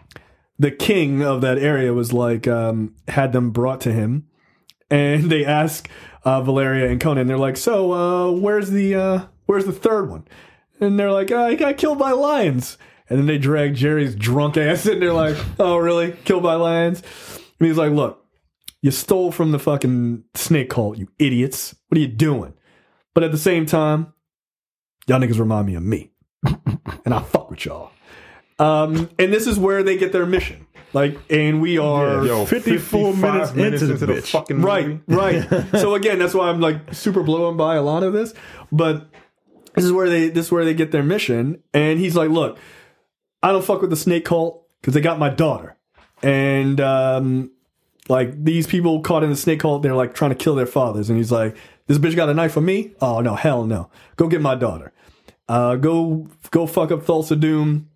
S2: the king of that area was like, um, had them brought to him, and they ask uh, Valeria and Conan. They're like, so uh, where's the uh, where's the third one? And they're like, uh, he got killed by lions. And then they drag Jerry's drunk ass in. They're like, oh really? Killed by lions? And he's like, look, you stole from the fucking snake cult, you idiots. What are you doing? But at the same time, y'all niggas remind me of me. And I fuck with y'all. Um, and this is where they get their mission. Like, and we are
S4: Yo,
S3: fifty-four minutes
S4: minutes
S3: into
S4: into
S3: the
S4: the
S3: bitch.
S4: fucking movie.
S2: right, right. So again, that's why I'm like super blown by a lot of this. But this is where they this is where they get their mission. And he's like, look, I don't fuck with the snake cult because they got my daughter. And um, like these people caught in the snake cult, they're like trying to kill their fathers. And he's like, this bitch got a knife for me? Oh no, hell no. Go get my daughter. Uh, go go fuck up Thulsa Doom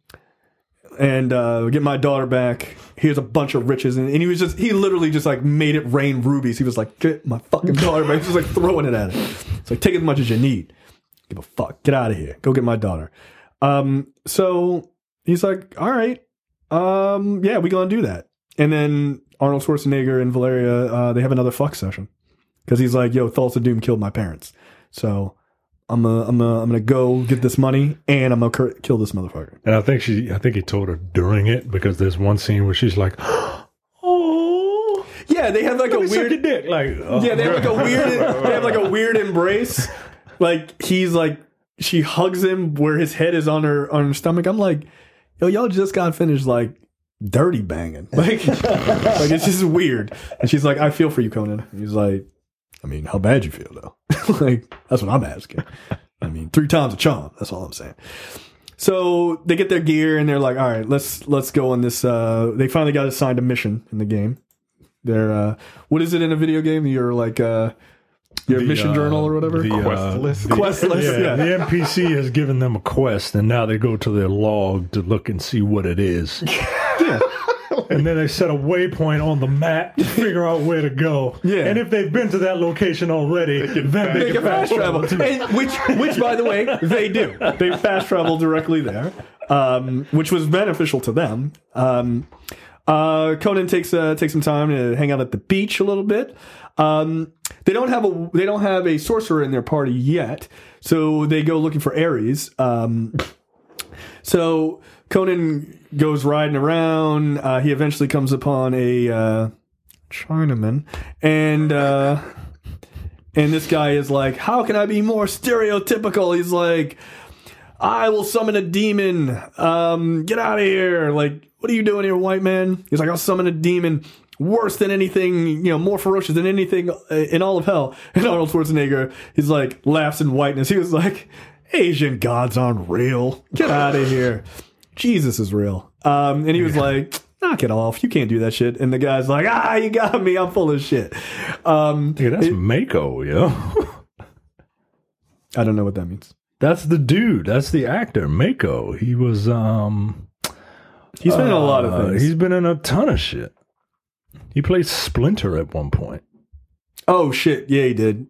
S2: and uh, get my daughter back. Here's a bunch of riches. And, and he was just, he literally just like made it rain rubies. He was like, get my fucking daughter back. He was just like throwing it at her. It's like, take as much as you need. Give a fuck. Get out of here. Go get my daughter. Um, so he's like, all right. Um, yeah, we gonna do that. And then Arnold Schwarzenegger and Valeria, uh, they have another fuck session. Because he's like, yo, Thulsa Doom killed my parents. So I'm gonna, I'm gonna, I'm gonna go get this money and I'm gonna cur- kill this motherfucker.
S3: And I think she, I think he told her during it because there's one scene where she's like, oh,
S2: Yeah, they have like
S3: Let
S2: a
S3: me suck
S2: weird.
S3: your dick. Like, oh.
S2: Yeah, they have like a weird. They have like a weird embrace. Like he's like she hugs him where his head is on her on her stomach. I'm like, yo, y'all just got finished like dirty banging. Like, like it's just weird. And she's like, I feel for you, Conan. He's like, I mean, how bad you feel though? Like that's what I'm asking. I mean, three times a charm. That's all I'm saying. So they get their gear and they're like, all right, let's let's go on this. Uh, they finally got assigned a mission in the game. They're uh, what is it in a video game? You're like uh, your
S3: The,
S2: mission
S3: uh,
S2: journal or whatever.
S3: the,
S4: Quest
S3: uh,
S4: list.
S3: the-
S2: Quest list,
S3: Yeah,
S2: yeah.
S3: the N P C has given them a quest, and now they go to their log to look and see what it is. And then they set a waypoint on the map to figure out where to go.
S2: Yeah.
S3: And if they've been to that location already, then they,
S2: They can fast travel, and which, which, by the way, they do. They fast travel directly there, um, which was beneficial to them. Um, uh, Conan takes uh, takes some time to hang out at the beach a little bit. Um, they don't have a they don't have a sorcerer in their party yet, so they go looking for Ares. Um, so Conan goes riding around. Uh, he eventually comes upon a uh, Chinaman, and. Uh, And this guy is like, how can I be more stereotypical? He's like, I will summon a demon. Um, get out of here. Like, what are you doing here, white man? He's like, I'll summon a demon worse than anything, you know, more ferocious than anything in all of hell. And Arnold Schwarzenegger, he's like, laughs in whiteness. He was like, Asian gods aren't real. Get out of here. Jesus is real. Um, and he was like, knock it off. You can't do that shit. And the guy's like, ah, you got me. I'm full of shit. Um,
S3: Yeah, that's
S2: it-
S3: Mako, yo.
S2: I don't know what that means.
S3: That's the dude. That's the actor, Mako. He was, um...
S2: He's been in a lot of
S3: uh,
S2: things.
S3: He's been in a ton of shit. He played Splinter at one point.
S2: Oh, shit. Yeah, he did.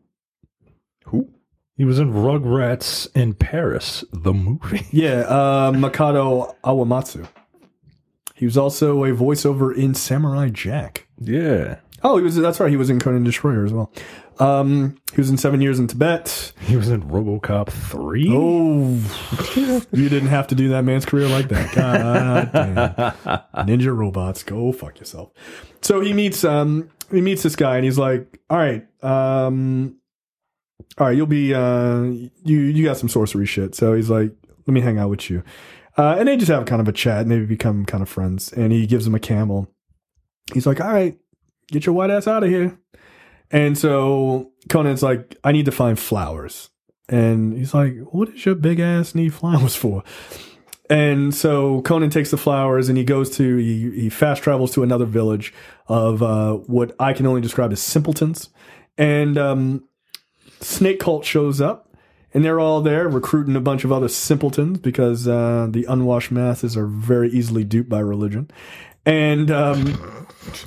S4: Who?
S3: He was in Rugrats in Paris, the movie.
S2: Yeah, uh, Makoto Awamatsu. He was also a voiceover in Samurai Jack.
S3: Yeah.
S2: Oh, he was. That's right. He was in Conan Destroyer as well. Um, he was in Seven Years in Tibet.
S3: He was in RoboCop three.
S2: Oh, you didn't have to do that man's career like that. God damn. Ninja robots, go fuck yourself. So he meets um he meets this guy and he's like, all right, um, all right, you'll be uh you you got some sorcery shit. So he's like, let me hang out with you. Uh, and they just have kind of a chat and they become kind of friends. And he gives him a camel. He's like, all right, get your white ass out of here. And so Conan's like, I need to find flowers. And he's like, what does your big ass need flowers for? And so Conan takes the flowers and he goes to, he, he fast travels to another village of uh, what I can only describe as simpletons. And um, Snake Cult shows up. And they're all there recruiting a bunch of other simpletons because uh, the unwashed masses are very easily duped by religion. And um,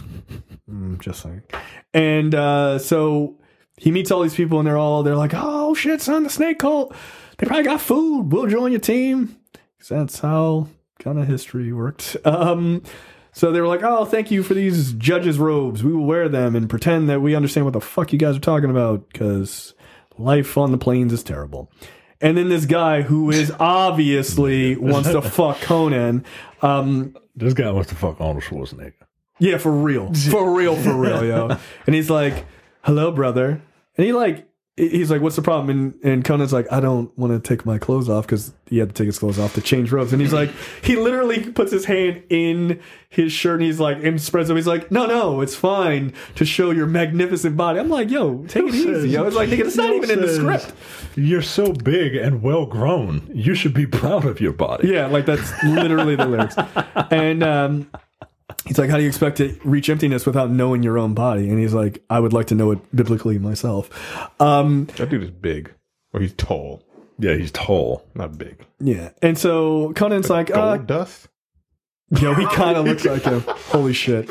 S2: just saying. And uh, so he meets all these people and they're all, they're like, oh shit, son, the Snake Cult. They probably got food. We'll join your team. 'Cause that's how kind of history worked. Um, so they were like, oh, thank you for these judges' robes. We will wear them and pretend that we understand what the fuck you guys are talking about because life on the plains is terrible. And then this guy who is obviously wants to fuck Conan. Um,
S3: This guy wants to fuck Arnold Schwarzenegger.
S2: yeah, for real. For real, for real, yo. And he's like, hello, brother. And he like, he's like, what's the problem? And, and Conan's like, I don't want to take my clothes off because he had to take his clothes off to change robes. And he's like, he literally puts his hand in his shirt and he's like, and spreads them. He's like, no, no, it's fine to show your magnificent body. I'm like, yo, take it easy, yo. It's like, nigga, it's not
S3: Yo
S2: even in the
S3: says,
S2: script.
S3: You're so big and well grown. You should be proud of your body.
S2: Yeah, like that's literally the lyrics. And um, he's like, how do you expect to reach emptiness without knowing your own body? And he's like, I would like to know it biblically myself. Um,
S4: That dude is big. Or he's tall.
S3: Yeah, he's tall.
S4: Not big.
S2: yeah. And so Conan's like,
S4: Gold
S2: uh,
S4: dust?
S2: yo, he kind of looks like him. Holy shit.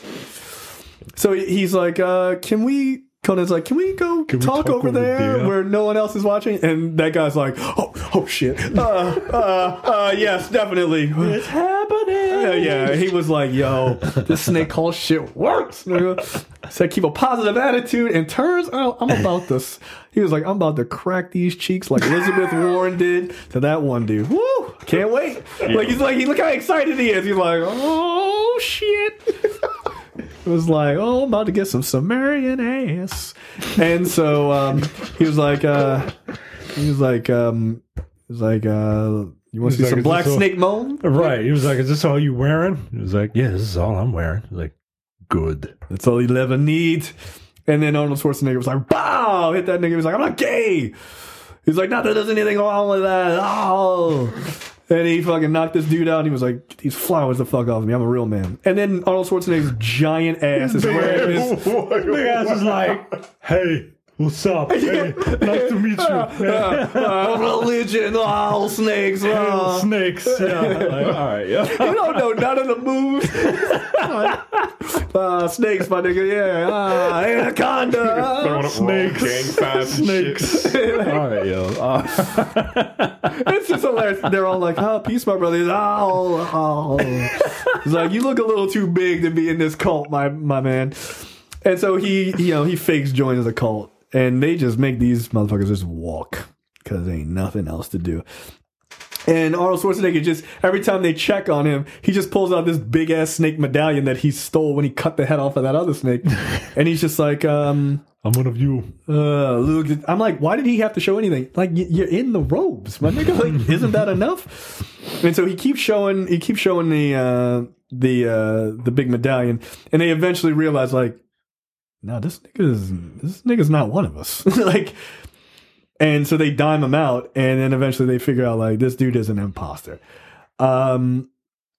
S2: So he- he's like, uh, can we... Conan's like, can we go
S3: Can we
S2: talk,
S3: talk
S2: over
S3: over
S2: there
S3: there?
S2: where no one else is watching? And that guy's like, oh, oh shit. Uh, uh, uh, yes, definitely.
S3: It's happening.
S2: Yeah, yeah, he was like, yo, this Snake Cult shit works. Nigga. Said keep a positive attitude and turns out I'm about this. He was like, I'm about to crack these cheeks like Elizabeth Warren did to that one dude. Woo! Can't wait. Like he's like, he look how excited he is. He's like, oh shit. was like, oh, I'm about to get some Sumerian ass. And so um, he was like, uh, he was like, um, he was like, uh, you want to see
S3: like,
S2: some Black
S3: all,
S2: Snake moan?
S3: Right. He was like, is this all you wearing? He was like, yeah, this is all I'm wearing. He was like, good.
S2: That's all he'll ever need. And then Arnold Schwarzenegger was like, bow, hit that nigga. He was like, I'm not gay. He's like, not that there's anything wrong with that. Oh. And he fucking knocked this dude out, and he was like, "These flowers the fuck off me. I'm a real man." And then Arnold Schwarzenegger's giant ass is wearing this.
S3: Big ass is like, "Hey, what's up? Hey, nice to meet you."
S2: uh, uh, religion, oh, snakes, oh.
S3: Snakes. Yeah. Like, all right. Yeah.
S2: You don't know none of the moves. uh, snakes, my nigga. Yeah. Uh, anaconda. Uh,
S4: snakes. Gang signs
S3: snakes. All right, yo. Uh.
S2: It's just hilarious. They're all like, "Oh, peace, my brother." He's, oh, oh. He's like, "You look a little too big to be in this cult, my my man." And so he, you know, he fakes joins the cult, and they just make these motherfuckers just walk because there ain't nothing else to do. And Arnold Schwarzenegger just, every time they check on him, he just pulls out this big ass snake medallion that he stole when he cut the head off of that other snake, and he's just like, um.
S3: I'm one of you.
S2: Uh, Luke, I'm like, why did he have to show anything? Like, you're in the robes, my nigga. Like, isn't that enough? And so he keeps showing, he keeps showing the uh, the uh, the big medallion, and they eventually realize, like, no, this nigga's this nigga's not one of us. Like, and so they dime him out, and then eventually they figure out, like, this dude is an imposter. Um.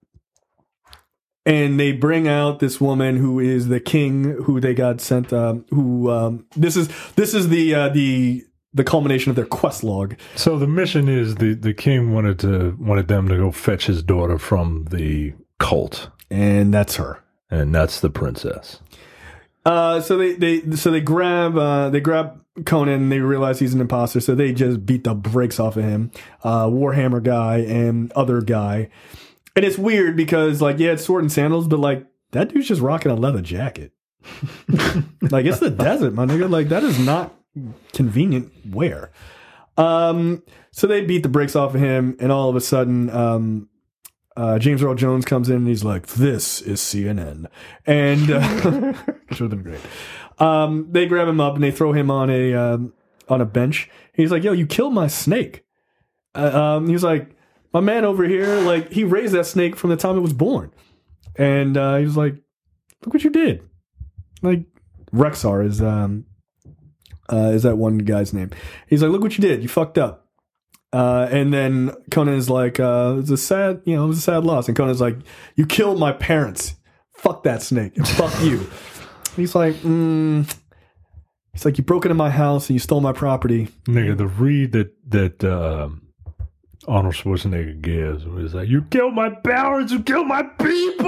S2: And they bring out this woman who is the king, who they got sent. Um, who um, this is this is the uh, the the culmination of their quest log.
S3: So the mission is the, the king wanted to wanted them to go fetch his daughter from the cult,
S2: and that's her,
S3: and that's the princess.
S2: Uh, so they, they so they grab uh, they grab Conan, and they realize he's an imposter. So they just beat the brakes off of him. Uh, Warhammer guy and other guy. And it's weird because, like, yeah, it's sword and sandals, but, like, that dude's just rocking a leather jacket. Like, it's the desert, my nigga. Like, that is not convenient wear. Um, so they beat the brakes off of him, and all of a sudden, um, uh, James Earl Jones comes in, and he's like, "This is C N N." And, uh, which would have been great. Um, they grab him up, and they throw him on a, um, on a bench. He's like, "Yo, you killed my snake." Uh, um, he was like, "My man over here, like, he raised that snake from the time it was born." And uh, he was like, "Look what you did." Like, Rexar is um uh, is that one guy's name. He's like, "Look what you did. You fucked up." Uh, and then Conan is like, uh, "It's a sad, you know, it was a sad loss." And Conan's like, "You killed my parents. Fuck that snake. And fuck you." He's like, mm. He's like, "You broke into my house and you stole my property."
S3: Nigga, the read that that. Uh... Arnold Schwarzenegger gives was like, "You killed my parents, you killed my people."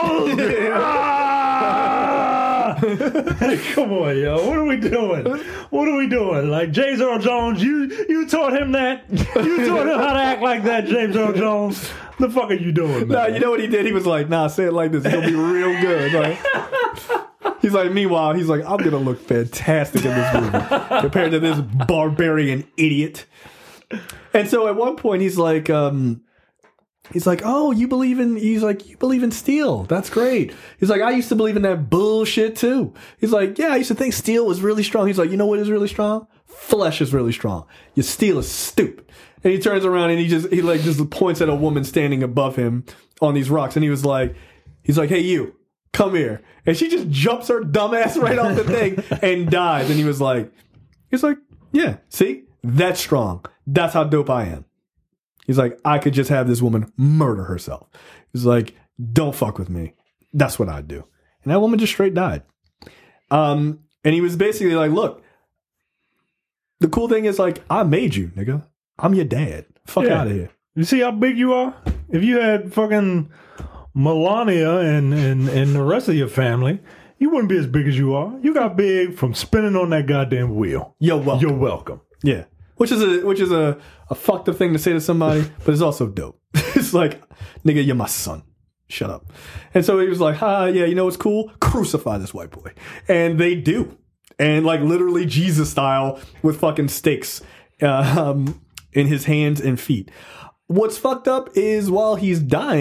S3: Ah! Come on, yo, what are we doing? What are we doing? Like, James Earl Jones, you you taught him that? You taught him how to act like that, James Earl Jones? The fuck are you doing, man?
S2: Nah, you know what he did? He was like, "Nah, say it like this. It's gonna be real good." Like, he's like, meanwhile, he's like, "I'm gonna look fantastic in this movie compared to this barbarian idiot." And so at one point he's like, um, he's like, "Oh, you believe in?" He's like, "You believe in steel? That's great." He's like, "I used to believe in that bullshit too." He's like, "Yeah, I used to think steel was really strong." He's like, "You know what is really strong? Flesh is really strong. Your steel is stupid." And he turns around and he just he like just points at a woman standing above him on these rocks, and he was like, he's like, "Hey, you, come here," and she just jumps her dumb ass right off the thing and dies. And he was like, he's like, "Yeah, see, that's strong. That's how dope I am." He's like, "I could just have this woman murder herself." He's like, "Don't fuck with me. That's what I'd do." And that woman just straight died. Um, and he was basically like, "Look, the cool thing is, like, I made you, nigga. I'm your dad. Fuck
S3: Yeah.
S2: out of here."
S3: You see how big you are? If you had fucking Melania and, and, and the rest of your family, you wouldn't be as big as you are. You got big from spinning on that goddamn wheel.
S2: You're welcome.
S3: You're welcome.
S2: Yeah. Which is a which is a, a fucked up thing to say to somebody, but it's also dope. It's like, "Nigga, you're my son. Shut up." And so he was like, "Ha, yeah, you know what's cool? Crucify this white boy." And they do. And like literally Jesus style with fucking stakes uh, um, in his hands and feet. What's fucked up is while he's dying,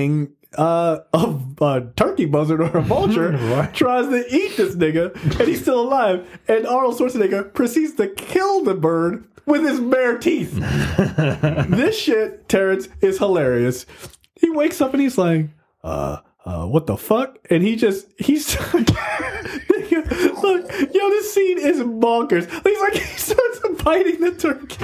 S2: uh, a, a turkey buzzard or a vulture
S3: Right.
S2: tries to eat this nigga, and he's still alive. And Arnold Schwarzenegger proceeds to kill the bird with his bare teeth. This shit, Terrence, is hilarious. He wakes up and he's like, uh, uh, what the fuck? And he just, he's, look, yo, this scene is bonkers. He's like, he starts biting the turkey.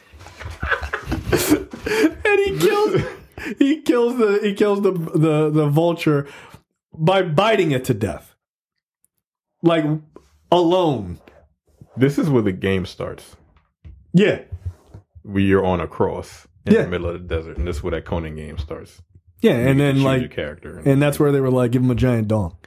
S2: And he kills, he kills the, he kills the, the, the vulture by biting it to death. Like, alone.
S4: This is where the game starts.
S2: Yeah.
S4: Where you're on a cross in
S2: Yeah.
S4: the middle of the desert, and this is where that Conan game starts.
S2: Yeah, and then
S4: Choose
S2: like,
S4: your character,
S2: and that's where they were like, give him a giant dong.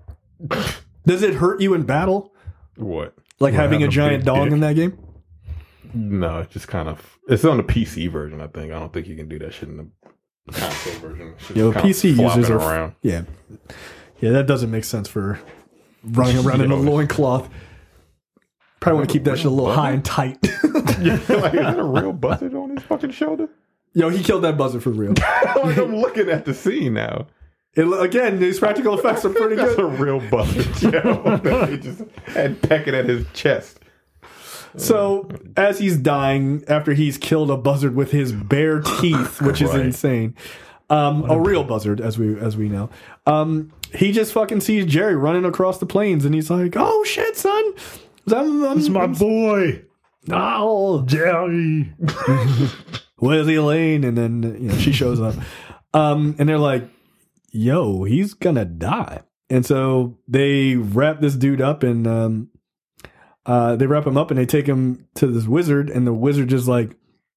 S2: Does it hurt you in battle?
S4: what?
S2: Like
S3: Well,
S2: having a
S3: having a
S2: giant
S3: big
S2: dong
S3: dick.
S2: in that game?
S4: No, it's just kind of. It's on the P C version, I think. I don't think you can do that shit in the console version. It's just
S2: Yo,
S4: kinda
S2: P C
S4: flopping
S2: users are
S4: around.
S2: yeah, yeah. That doesn't make sense for running around in a
S4: Yo.
S2: loincloth. Probably want to keep that shit a little high and tight.
S4: Yeah, like, is that a real buzzard on his fucking shoulder?
S2: Yo, he killed that buzzard for real.
S4: Like, I'm looking at the scene now.
S2: It, again, these practical effects are pretty
S4: That's
S2: good.
S4: a real buzzard. Yo, that he just had pecking at his chest.
S2: So, as he's dying, after he's killed a buzzard with his bare teeth, which is
S3: Right.
S2: insane, um, a real buzzard, as we as we know, um, he just fucking sees Jerry running across the plains, and he's like, "Oh shit, son! I'm, I'm,
S3: It's my
S2: I'm-
S3: boy,
S2: oh,
S3: Jerry.
S2: where's Elaine?" And then you know she shows up, um, and they're like, "Yo, he's gonna die." And so they wrap this dude up, and um, uh, they wrap him up, and they take him to this wizard, and the wizard just like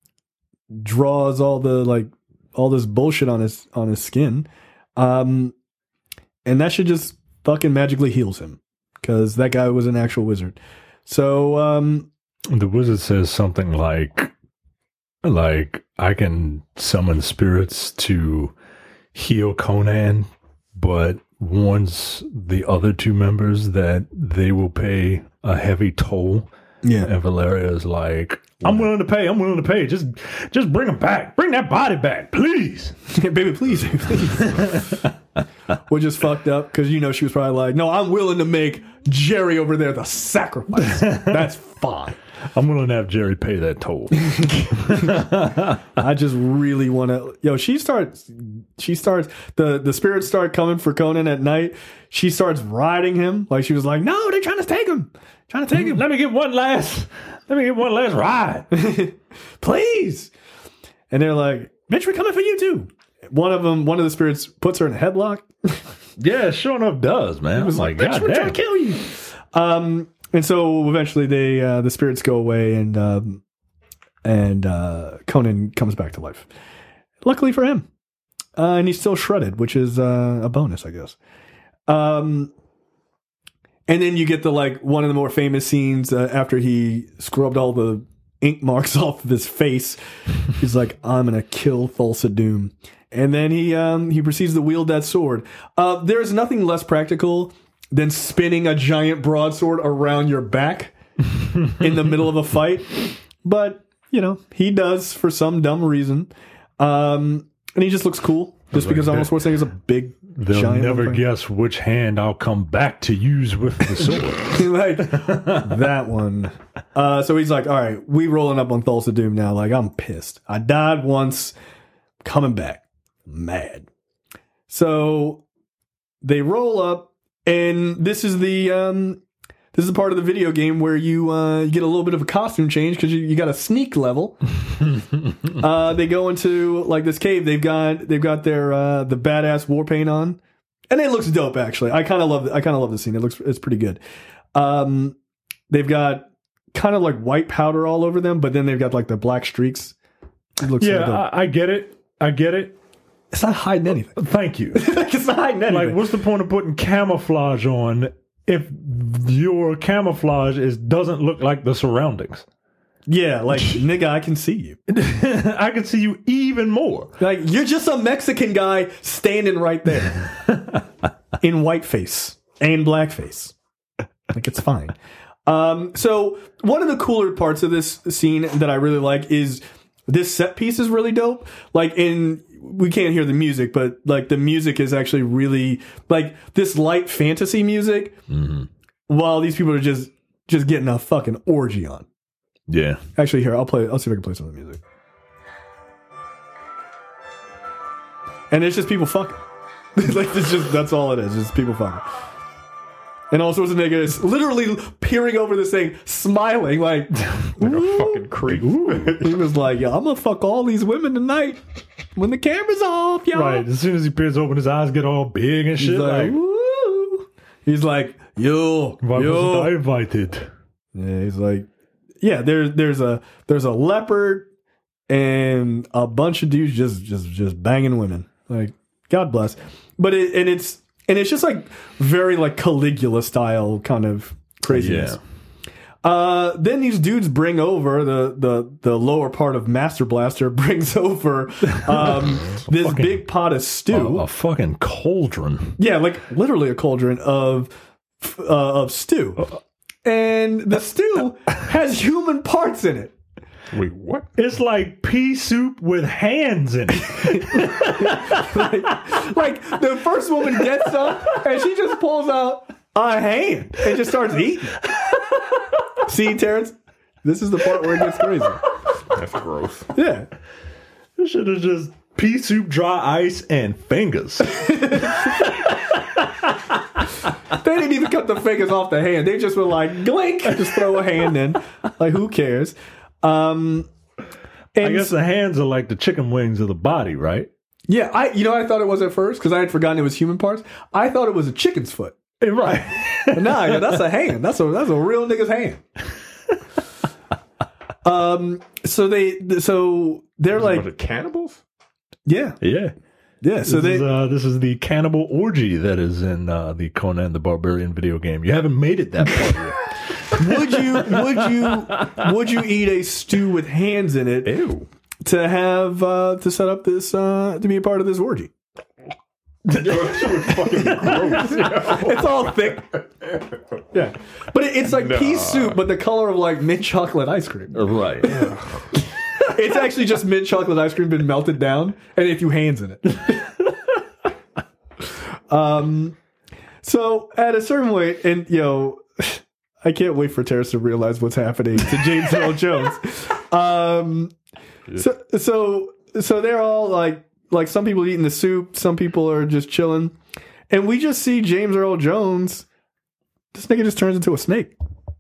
S2: draws all the like all this bullshit on his on his skin, um, and that shit just fucking magically heals him because that guy was an actual wizard. So um,
S3: The wizard says something like, like, I can summon spirits to heal Conan, but warns the other two members that they will pay a heavy toll.
S2: yeah,
S3: And Valeria is like, I'm willing to pay. I'm willing to pay. Just, just bring him back. Bring that body back, please.
S2: baby, please, baby, please. Which is fucked up because you know she was probably like, no, I'm willing to make Jerry over there the sacrifice. That's fine.
S3: I'm willing to have Jerry pay that toll.
S2: I just really want to. Yo, she starts. She starts. The the spirits start coming for Conan at night. She starts riding him like she was like, no, they're trying to take him, trying to take him.
S3: Let me get one last. Let me get one last ride.
S2: Please. And they're like, bitch, we're coming for you too. One of them, one of the spirits puts her in a headlock.
S3: Yeah, sure enough, does man. I was like,
S2: bitch,
S3: God
S2: we're
S3: damn.
S2: trying to kill you. Um, and so eventually they, uh, the spirits go away and, um, and, uh, Conan comes back to life. Luckily for him. Uh, and he's still shredded, which is, uh, a bonus, I guess. Um, and then you get the, like, one of the more famous scenes, uh, after he scrubbed all the ink marks off of his face. He's like, I'm going to kill Thulsa Doom. And then he, um, he proceeds to wield that sword. Uh, there's nothing less practical than spinning a giant broadsword around your back in the middle of a fight. But, you know, he does for some dumb reason. Um, and he just looks cool just because Arnold Schwarzenegger is a big,
S3: They'll
S2: giant
S3: never
S2: motherfucker.
S3: guess which hand I'll come back to use with the sword.
S2: Like, that one. Uh, so he's like, all right, we rolling up on Thulsa Doom now. Like, I'm pissed. I died once, coming back. Mad. So they roll up, and this is the um, this is the part of the video game where you uh, you get a little bit of a costume change because you, you got a sneak level. uh, they go into like this cave. They've got they've got their uh, the badass war paint on, and it looks dope. Actually, I kind of love I kind of love the scene. It looks it's pretty good. Um, they've got kind of like white powder all over them, but then they've got like the black streaks. It looks
S3: Yeah,
S2: really dope.
S3: I, I get it. I get it.
S2: It's not hiding anything.
S3: Thank you.
S2: It's not hiding anything.
S3: Like, what's the point of putting camouflage on if your camouflage is doesn't look like the surroundings?
S2: yeah, like nigga, I can see you.
S3: I can see you even more.
S2: Like you're just a Mexican guy standing right there in whiteface and blackface. Like it's fine. Um, so one of the cooler parts of this scene that I really like is this set piece is really dope. Like in we can't hear the music, but like the music is actually really like this light fantasy music,
S3: Mm-hmm.
S2: while these people are just just getting a fucking orgy on.
S3: Yeah.
S2: Actually, here I'll play. I'll see if I can play some of the music. And it's just people fucking. Like it's just that's all it is. It's people fucking. And all sorts of niggas literally peering over this thing, smiling like,
S4: Like a fucking creep.
S2: he was like, "Yo, I'm gonna fuck all these women tonight when the camera's off, y'all."
S3: Right. As soon as he peers open, his eyes get all big and
S2: He's
S3: shit.
S2: like,
S3: Like,
S2: "Woo." He's like, "Yo,
S3: why
S2: yo."
S3: wasn't I invited?
S2: Yeah, he's like, yeah. There's there's a there's a leopard and a bunch of dudes just just just banging women. Like, God bless. But it and it's and it's just like very like Caligula style kind of craziness.
S3: Yeah.
S2: Uh, then these dudes bring over the the the lower part of Master Blaster brings over um, this
S3: fucking-
S2: big pot of stew.
S3: A, a fucking cauldron.
S2: Yeah, like literally a cauldron of uh, of stew, and the stew has human parts in it.
S4: Wait, what?
S3: It's like pea soup with hands in it.
S2: like, like the first woman gets up and she just pulls out a hand and just starts eating. See, Terrence, this is the part where it gets crazy.
S4: That's gross.
S2: Yeah.
S3: This shit is just pea soup, dry ice, and fingers.
S2: They didn't even cut the fingers off the hand. They just were like, glink, just throw a hand in. Like, who cares? Um, and
S3: I guess the hands are like the chicken wings of the body, right?
S2: yeah, I you know what I thought it was at first because I had forgotten it was human parts. I thought it was a chicken's foot.
S3: Right.
S2: But nah, yeah, that's a hand. That's a that's a real nigga's hand. um. So they. So they're
S4: Was
S2: like,
S4: it cannibals?
S2: yeah,
S3: Yeah.
S2: yeah. So
S3: this,
S2: they.
S3: is, uh, this is the cannibal orgy that is in uh, the Conan the Barbarian video game. You haven't made it that far yet.
S2: would you would you would you eat a stew with hands in it
S4: Ew.
S2: to have uh, to set up this uh, to be a part of this orgy?
S4: fucking gross.
S2: It's all thick. Yeah, but it, it's like
S4: Nah.
S2: pea soup, but the color of like mint chocolate ice cream.
S3: Right.
S2: It's actually just mint chocolate ice cream been melted down and a few hands in it. um, so at a certain point, and you know, I can't wait for Terrace to realize what's happening to James Earl Jones. Um, so so so they're all like like some people eating the soup, some people are just chilling, and we just see James Earl Jones. This nigga just turns into a snake.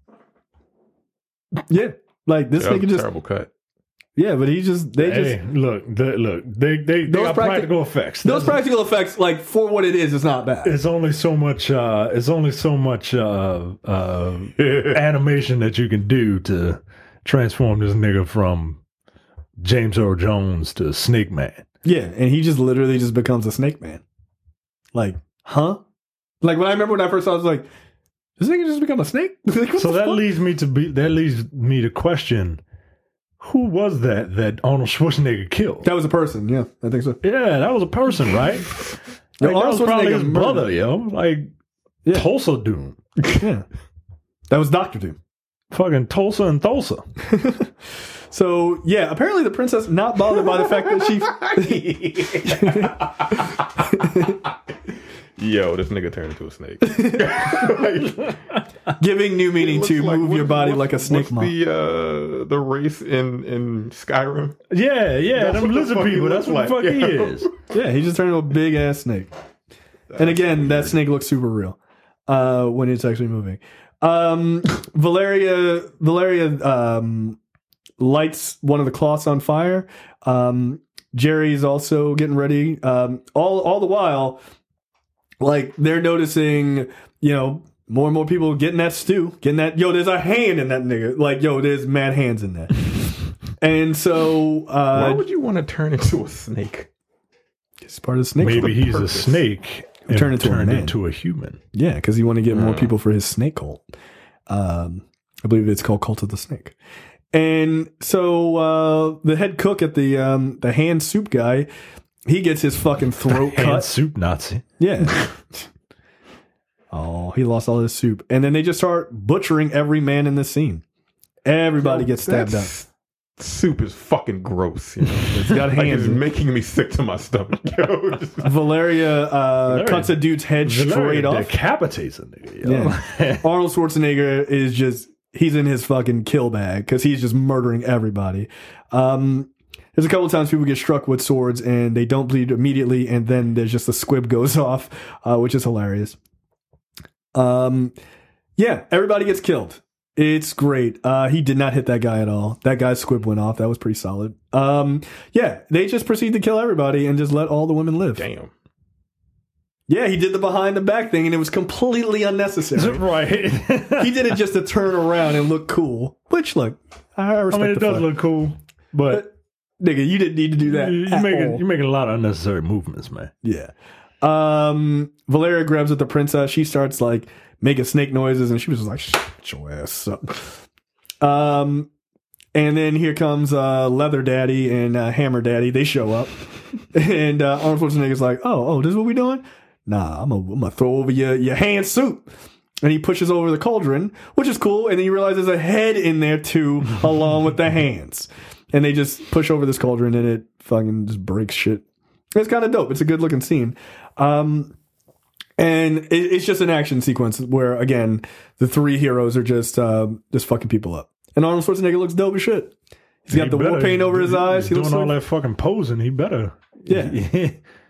S2: Yeah, like this
S4: That was
S2: nigga
S4: a
S2: just
S4: terrible cut.
S2: yeah, but he just they just.
S3: Hey, look, they, look, they they, they
S2: Those
S3: got
S2: practi-
S3: practical effects.
S2: Those
S3: That's-
S2: practical effects, like for what it is, is not bad.
S3: It's only so much. Uh, it's only so much uh, uh, animation that you can do to transform this nigga from James Earl Jones to Snake Man.
S2: Yeah, and he just literally just becomes a snake man. Like, huh? Like when I remember when I first saw, it, I was like, "This nigga just become a snake?" Like, what
S3: So
S2: the
S3: that
S2: fuck?
S3: leads me to be. That leads me to question: who was that that Arnold Schwarzenegger killed?
S2: That was a person. Yeah, I think so.
S3: Yeah, that was a person, right?
S2: No,
S3: Like, that was
S2: Arnold
S3: probably
S2: Schwarzenegger
S3: his
S2: murdered.
S3: brother, yo. Like
S2: Yeah.
S3: Tulsa Doom,
S2: Yeah, that was Doctor Doom.
S3: fucking Tulsa and Tulsa.
S2: So yeah, apparently the princess not bothered by the fact that she.
S4: Yo, this nigga turned into a snake.
S2: Giving new meaning
S4: Looks
S2: to
S4: like-
S2: move
S4: what-
S2: your body
S4: what's-
S2: like a snake
S4: what's
S2: moth.
S4: the uh, the race in in Skyrim?
S3: Yeah, yeah,
S4: That's
S3: them
S4: what the
S3: lizard
S4: fuck he
S3: people. That's
S4: looks
S3: what the
S4: like.
S3: fuck he
S4: Yeah.
S3: is.
S2: Yeah, he just turned into a big ass snake. And again, that snake looks super real uh, when it's actually moving. Um, Valeria Valeria um, lights one of the cloths on fire. Um, Jerry's also getting ready. Um, all all the while, like they're noticing, you know, more and more people getting that stew, getting that. Yo, there's a hand in that nigga. Like, yo, there's mad hands in that. And so, uh,
S4: Why would you want to turn into a snake?
S2: it's part of the snake.
S3: Maybe he's
S4: purpose.
S3: a snake and
S2: Turn into a
S3: turned
S2: man.
S3: into a human.
S2: Yeah, because he want to get more
S4: Uh.
S2: people for his snake cult. Um, I believe it's called Cult of the Snake. And so uh, the head cook at the um, the hand soup guy, he gets his fucking throat
S3: Hand
S2: cut.
S3: soup Nazi.
S2: Yeah. Oh, he lost all his soup, and then they just start butchering every man in the scene. Everybody gets stabbed up.
S4: That's soup is fucking gross. You know?
S2: It's got
S4: Like,
S2: hands.
S4: it's making me sick to my stomach. Yo, just-
S2: Valeria, uh,
S3: Valeria-
S2: cuts a dude's head straight
S3: Valeria
S2: off.
S3: decapitates a nigga. Yo.
S2: Yeah. Arnold Schwarzenegger is just, he's in his fucking kill bag because he's just murdering everybody. Um, there's a couple of times people get struck with swords and they don't bleed immediately, and then there's just a squib goes off, uh, which is hilarious. Um, yeah, everybody gets killed. It's great. Uh, he did not hit that guy at all. That guy's squib went off. That was pretty solid. Um, yeah, they just proceed to kill everybody and just let all the women live.
S4: damn.
S2: Yeah, he did the behind the back thing, and it was completely unnecessary.
S3: Right.
S2: He did it just to turn around and look cool. Which, look, I
S3: I
S2: respect
S3: mean, it
S2: the
S3: does
S2: fuck.
S3: look cool, but
S2: Nigga, you didn't need to do that.
S3: you-
S2: at
S3: you're making
S2: all.
S3: you're making a lot of unnecessary movements, man.
S2: Yeah. Um, Valeria grabs at the princess. She starts like making snake noises, and she was just like, "Shut your ass up." Um, and then here comes uh, Leather Daddy and uh, Hammer Daddy. They show up, and uh, Arnold Schwarzenegger's like, "Oh, oh, this is what we doing? Nah, I'm gonna, I'm gonna throw over your your hand soup." And he pushes over the cauldron, which is cool. And then you realize there's a head in there too, along with the hands. And they just push over this cauldron, and it fucking just breaks shit. It's kind of dope. It's a good looking scene. Um, and it, it's just an action sequence where, again, the three heroes are just uh, just fucking people up. And Arnold Schwarzenegger looks dope as shit. He's got
S3: He
S2: the war
S3: better-
S2: paint over his eyes.
S3: He's
S2: He
S3: doing
S2: looks
S3: all
S2: like,
S3: that fucking posing. He better.
S2: Yeah.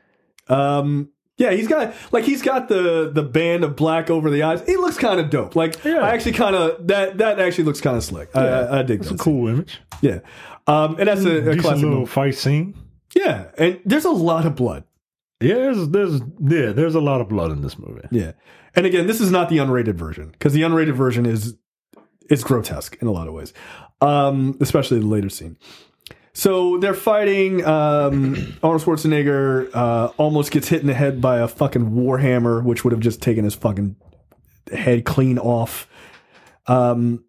S2: um, yeah, he's got like he's got the the band of black over the eyes. He looks kind of dope. Like
S3: Yeah.
S2: I actually kind of that that actually looks kind of slick. I, I, I dig
S3: It's
S2: that.
S3: a cool image.
S2: Yeah, um, and that's a, a
S3: Decent
S2: classic.
S3: little
S2: Move.
S3: fight scene.
S2: Yeah, and there's a lot of blood.
S3: Yeah, there's, there's yeah, there's a lot of blood in this movie.
S2: Yeah, and again, this is not the unrated version because the unrated version is it's grotesque in a lot of ways, um, especially the later scene. So they're fighting. Um, Arnold Schwarzenegger uh, almost gets hit in the head by a fucking warhammer, which would have just taken his fucking head clean off. Um,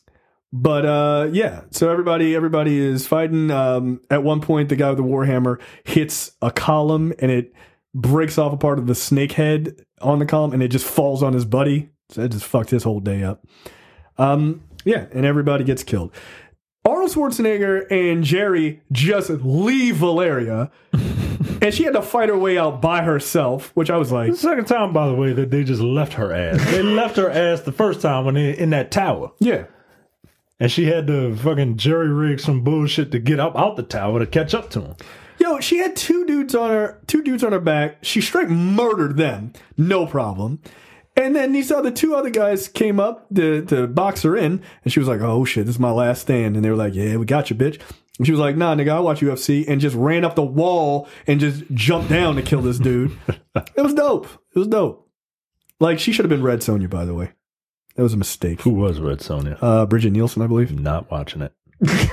S2: but uh, yeah, so everybody everybody is fighting. Um, at one point, the guy with the warhammer hits a column, and it breaks off a part of the snake head on the column, and it just falls on his buddy. So it just fucked his whole day up. Um, yeah, and everybody gets killed. Arnold Schwarzenegger and Jerry just leave Valeria, and she had to fight her way out by herself, which I was like,
S3: The second time, by the way, that they just left her ass. They left her ass the first time when they in that tower,
S2: yeah.
S3: and she had to fucking jerry rig some bullshit to get up out the tower to catch up to him.
S2: Yo, she had two dudes on her, two dudes on her back. She straight murdered them, no problem. And then these other two other guys came up to, to box her in, and she was like, "Oh shit, this is my last stand." And they were like, "Yeah, we got you, bitch." And she was like, "Nah, nigga, I watch U F C," and just ran up the wall and just jumped down to kill this dude. It was dope. It was dope. Like, she should have been Red Sonja, by the way. That was a mistake.
S3: Who was Red Sonja?
S2: Uh, Bridget Nielsen, I believe.
S3: Not watching it.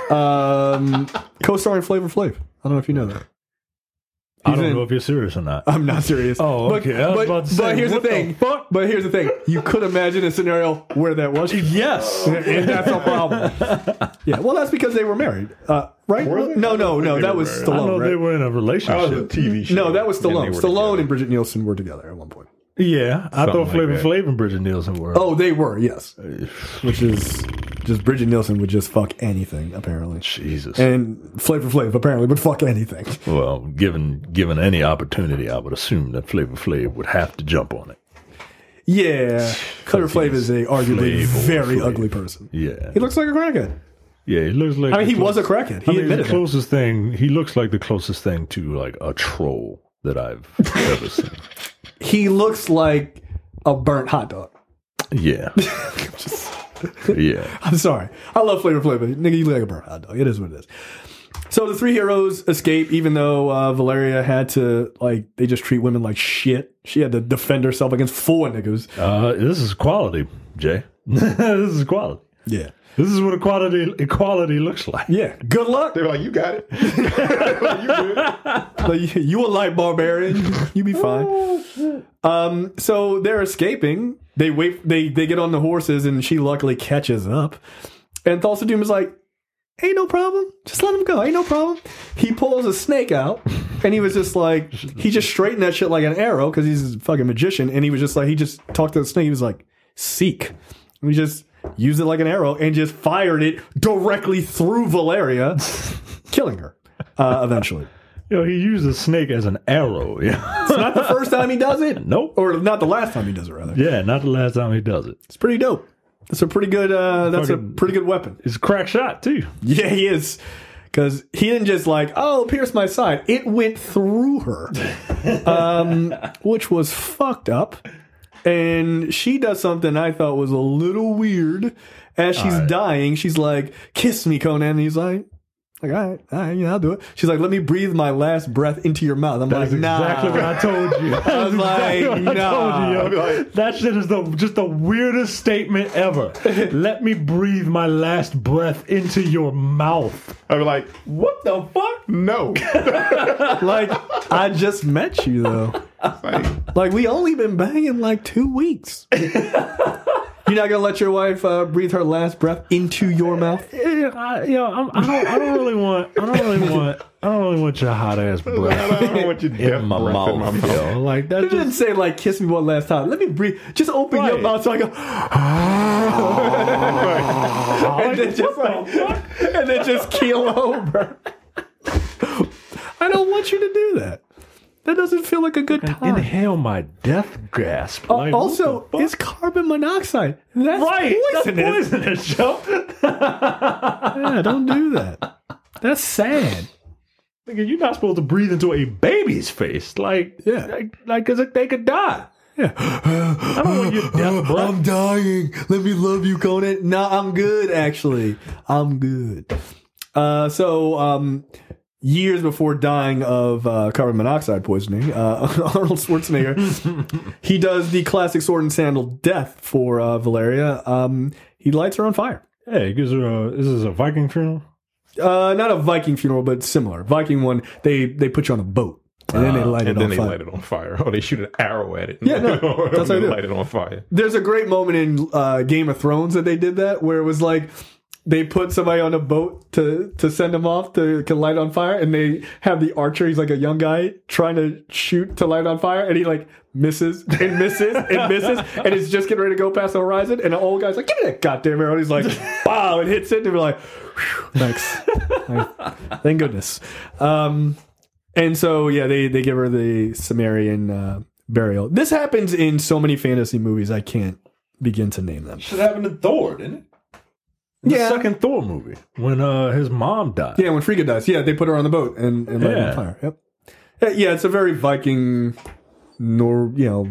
S2: Um, co-starring Flavor Flav. I don't know if you know that.
S3: I
S2: He's
S3: don't
S2: in-
S3: know if you're serious or not.
S2: I'm not serious.
S3: Oh,
S2: But-
S3: okay. I was
S2: But,
S3: about to
S2: but
S3: say,
S2: here's the
S3: what the
S2: thing.
S3: fuck?
S2: But here's the thing. You could imagine a scenario where that was.
S3: Yes.
S2: And that's a problem. Yeah. Well, that's because they were married, uh, right?
S4: Were they?
S2: No, no,
S4: I
S2: no.
S4: think
S2: That
S4: they
S2: was
S4: were married.
S3: I know
S2: Stallone,
S3: they
S2: right?
S3: were in a
S4: That was a
S3: relationship.
S4: T V show.
S2: No, that was
S4: And they
S2: Stallone.
S4: were
S2: Stallone
S4: together.
S2: and Bridget Nielsen were together at one point.
S3: Yeah, I
S4: Something
S3: thought
S4: like
S3: Flavor
S4: that.
S3: Flav and Bridget Nielsen were.
S2: Oh, they were. Yes. Which is just Bridget Nielsen would just fuck anything apparently,
S3: Jesus.
S2: and Flavor Flav apparently would fuck anything.
S3: Well, given given any opportunity, I would assume that Flavor Flav would have to jump on it.
S2: Yeah. Flavor Flav is a arguably
S3: Flavor
S2: very
S3: Flav.
S2: ugly person.
S3: Yeah,
S2: He looks like a crackhead.
S3: yeah. He looks like.
S2: I mean,
S3: the
S2: he was a
S3: close-
S2: crackhead. He
S3: I mean,
S2: admitted
S3: the
S2: it.
S3: closest thing. He looks like the closest thing to like a troll that I've ever seen.
S2: He looks like a burnt hot dog.
S3: Yeah, yeah.
S2: I'm sorry. I love Flavor Flav, but nigga, you look like a burnt hot dog. It is what it is. So the three heroes escape, even though uh, Valeria had to, like, they just treat women like shit. She had to defend herself against four niggas.
S3: Uh, this is quality, Jay. This is quality.
S2: Yeah.
S3: This is what equality equality looks like.
S2: Yeah. Good luck.
S4: They were like, "You got it." Like, you good.
S2: Like, you- you a light barbarian. You be fine. Um, so they're escaping. They wait. They they get on the horses, and she luckily catches up. And Thulsa Doom is like, "Ain't no problem. Just let him go. Ain't no problem." He pulls a snake out, and he was just like, he just straightened that shit like an arrow because he's a fucking magician. And he was just like, he just talked to the snake. He was like, "Seek." And he just used it like an arrow, and just fired it directly through Valeria, killing her uh, eventually.
S3: You know, he used a snake as an arrow. Yeah.
S2: It's not the first time he does it.
S3: Nope.
S2: Or not the last time he does it, rather.
S3: Yeah, not the last time he does it.
S2: It's pretty dope. That's a pretty good. Uh, that's
S3: Fucking-
S2: a pretty good weapon.
S3: It's a crack shot, too.
S2: Yeah, he is. Because he didn't just like, oh, pierce my side. It went through her, um, which was fucked up. And she does something I thought was a little weird. As she's
S3: All right.
S2: dying, she's like, kiss me, Conan. And he's like, like, all right, all right, yeah, I'll do it. She's like, let me breathe my last breath into your mouth. I'm
S3: That's
S2: like, nah.
S3: exactly what I told you.
S2: I was like,
S3: Exactly what I
S2: nah.
S3: told you, yo. That shit is the just the weirdest statement ever. Let me breathe my last breath into your mouth.
S4: I'd be like, what the fuck? No.
S2: Like, I just met you, though.
S4: Like,
S2: Like, we only been banging like two weeks. You're not gonna let your wife uh, breathe her last breath into your mouth?
S3: Yeah, I, you know, I'm, I don't. I don't really want. I don't really want. I don't really want your hot ass
S4: I
S3: breath
S4: don't want your death
S3: in my
S4: breath
S3: mouth.
S4: in my mouth.
S3: Yo. Like that
S2: You didn't
S3: just.
S2: say like kiss me one last time. Let me breathe. Just open your
S3: Right.
S2: mouth so I go. and then just like, and then just keel over. I don't want you to do that. That doesn't feel like a good time.
S3: Inhale my death gasp.
S2: Uh,
S3: Like,
S2: also,
S3: what the fuck?
S2: it's carbon monoxide. That's
S3: right.
S2: poisonous.
S3: That's poisonous, Joe.
S2: Yeah, don't do that. That's sad.
S3: Nigga, you're not supposed to breathe into a baby's face. Like,
S2: Yeah.
S3: like, like, cause they could die.
S2: Yeah.
S3: I don't want your death breath.
S2: I'm dying. Let me love you, Conan. No, I'm good, actually. I'm good. Uh, so, um, years before dying of uh, carbon monoxide poisoning, uh, Arnold Schwarzenegger, he does the classic sword and sandal death for uh, Valeria. Um, he lights her on fire.
S3: Hey, gives her a, this is a Viking funeral?
S2: Uh, not a Viking funeral, but similar. Viking one, they, they put you on a boat. And then they light
S4: And
S2: it
S4: then
S2: on
S4: they
S2: fire.
S4: light it on fire. Or they shoot an arrow at it.
S2: Yeah, no,
S4: Or
S2: that's how
S4: they
S2: they do it.
S4: light it on fire.
S2: There's a great moment in uh, Game of Thrones that they did that, where it was like they put somebody on a boat to to send him off to, to light on fire, and they have the archer. He's like a young guy trying to shoot to light on fire, and he like misses and misses and misses, and it's just getting ready to go past the horizon. And the old guy's like, "Give me that goddamn arrow!" And he's like, "Wow!" and hits it, and we're like, "Whew, "Thanks, thank goodness." Um, and so yeah, they they give her the Sumerian uh, burial. This happens in so many fantasy movies, I can't begin to name them.
S3: Should happen to Thor, didn't it? The
S2: Yeah.
S3: second Thor movie when uh, his mom died.
S2: Yeah, when Frigga dies, yeah, they put her on the boat and, and light her
S3: Yeah.
S2: on fire. Yep. Yeah, yeah, it's a very Viking, nor you know,